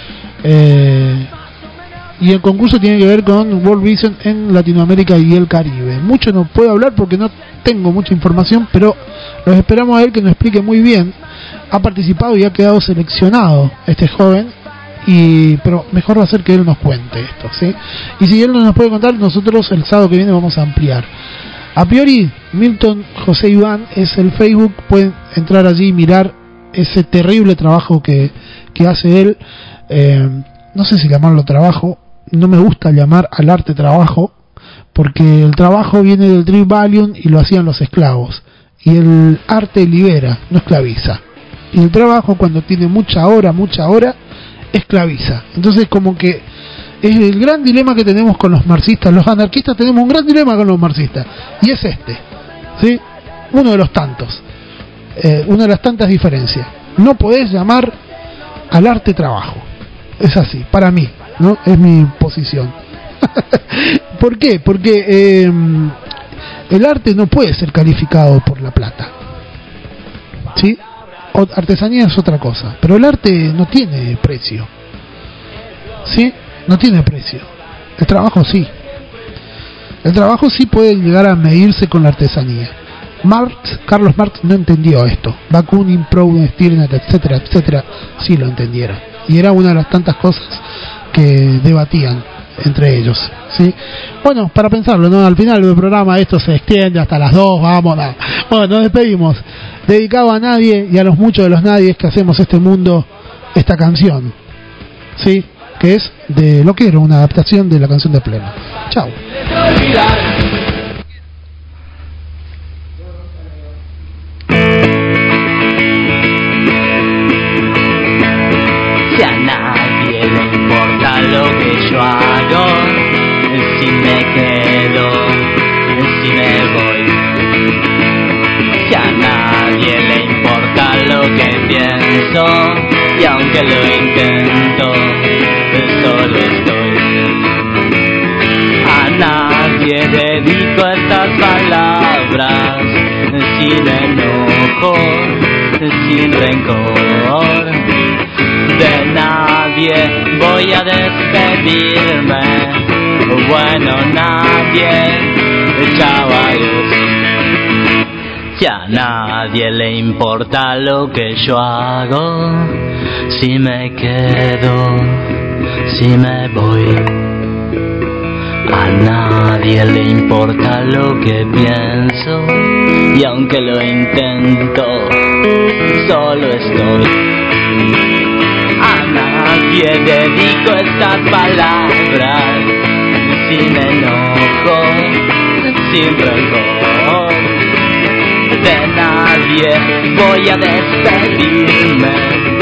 y el concurso tiene que ver con World Vision en Latinoamérica y el Caribe. Mucho no puedo hablar porque no tengo mucha información, pero los esperamos a él que nos explique muy bien. Ha participado y ha quedado seleccionado este joven, pero mejor va a ser que él nos cuente esto, ¿sí? Y si él no nos puede contar, nosotros el sábado que viene vamos a ampliar. A priori, Milton José Iván es el Facebook, pueden entrar allí y mirar ese terrible trabajo que hace él. No sé si llamarlo trabajo, no me gusta llamar al arte trabajo, porque el trabajo viene del tribalium y lo hacían los esclavos, y el arte libera, no esclaviza, y el trabajo cuando tiene mucha hora, esclaviza. Entonces como que es el gran dilema que tenemos con los marxistas. Los anarquistas tenemos un gran dilema con los marxistas, y es ¿sí? Uno de los tantos, una de las tantas diferencias. No podés llamar al arte trabajo, es así, para mí, ¿no? Es mi posición. ¿Por qué? Porque el arte no puede ser calificado por la plata, ¿sí? Artesanía es otra cosa, pero el arte no tiene precio, ¿sí? No tiene precio. El trabajo sí. El trabajo sí puede llegar a medirse con la artesanía. Carlos Marx no entendió esto. Bakunin, Proudhon, Stirner, etcétera, etcétera, sí lo entendieron. Y era una de las tantas cosas que debatían entre ellos, ¿sí? Bueno, para pensarlo, ¿no? Al final del programa esto se extiende hasta las 2, vamos. Bueno, nos despedimos. Dedicado a nadie y a los muchos de los nadies que hacemos este mundo, esta canción, ¿sí? Que es de Lo Quiero, una adaptación de la canción de Pleno. Chao. Si a nadie le importa lo que yo hago, si me quedo, si me voy. Si a nadie le importa lo que pienso, y aunque lo intento, solo estoy. A nadie dedico estas palabras, sin enojo, sin rencor. De nadie voy a despedirme, bueno, nadie, chao, adiós. Si a nadie le importa lo que yo hago, si me quedo, si me voy. A nadie le importa lo que pienso, y aunque lo intento, solo estoy. A nadie dedico estas palabras, sin enojo, sin rencor. De nadie voy a despedirme,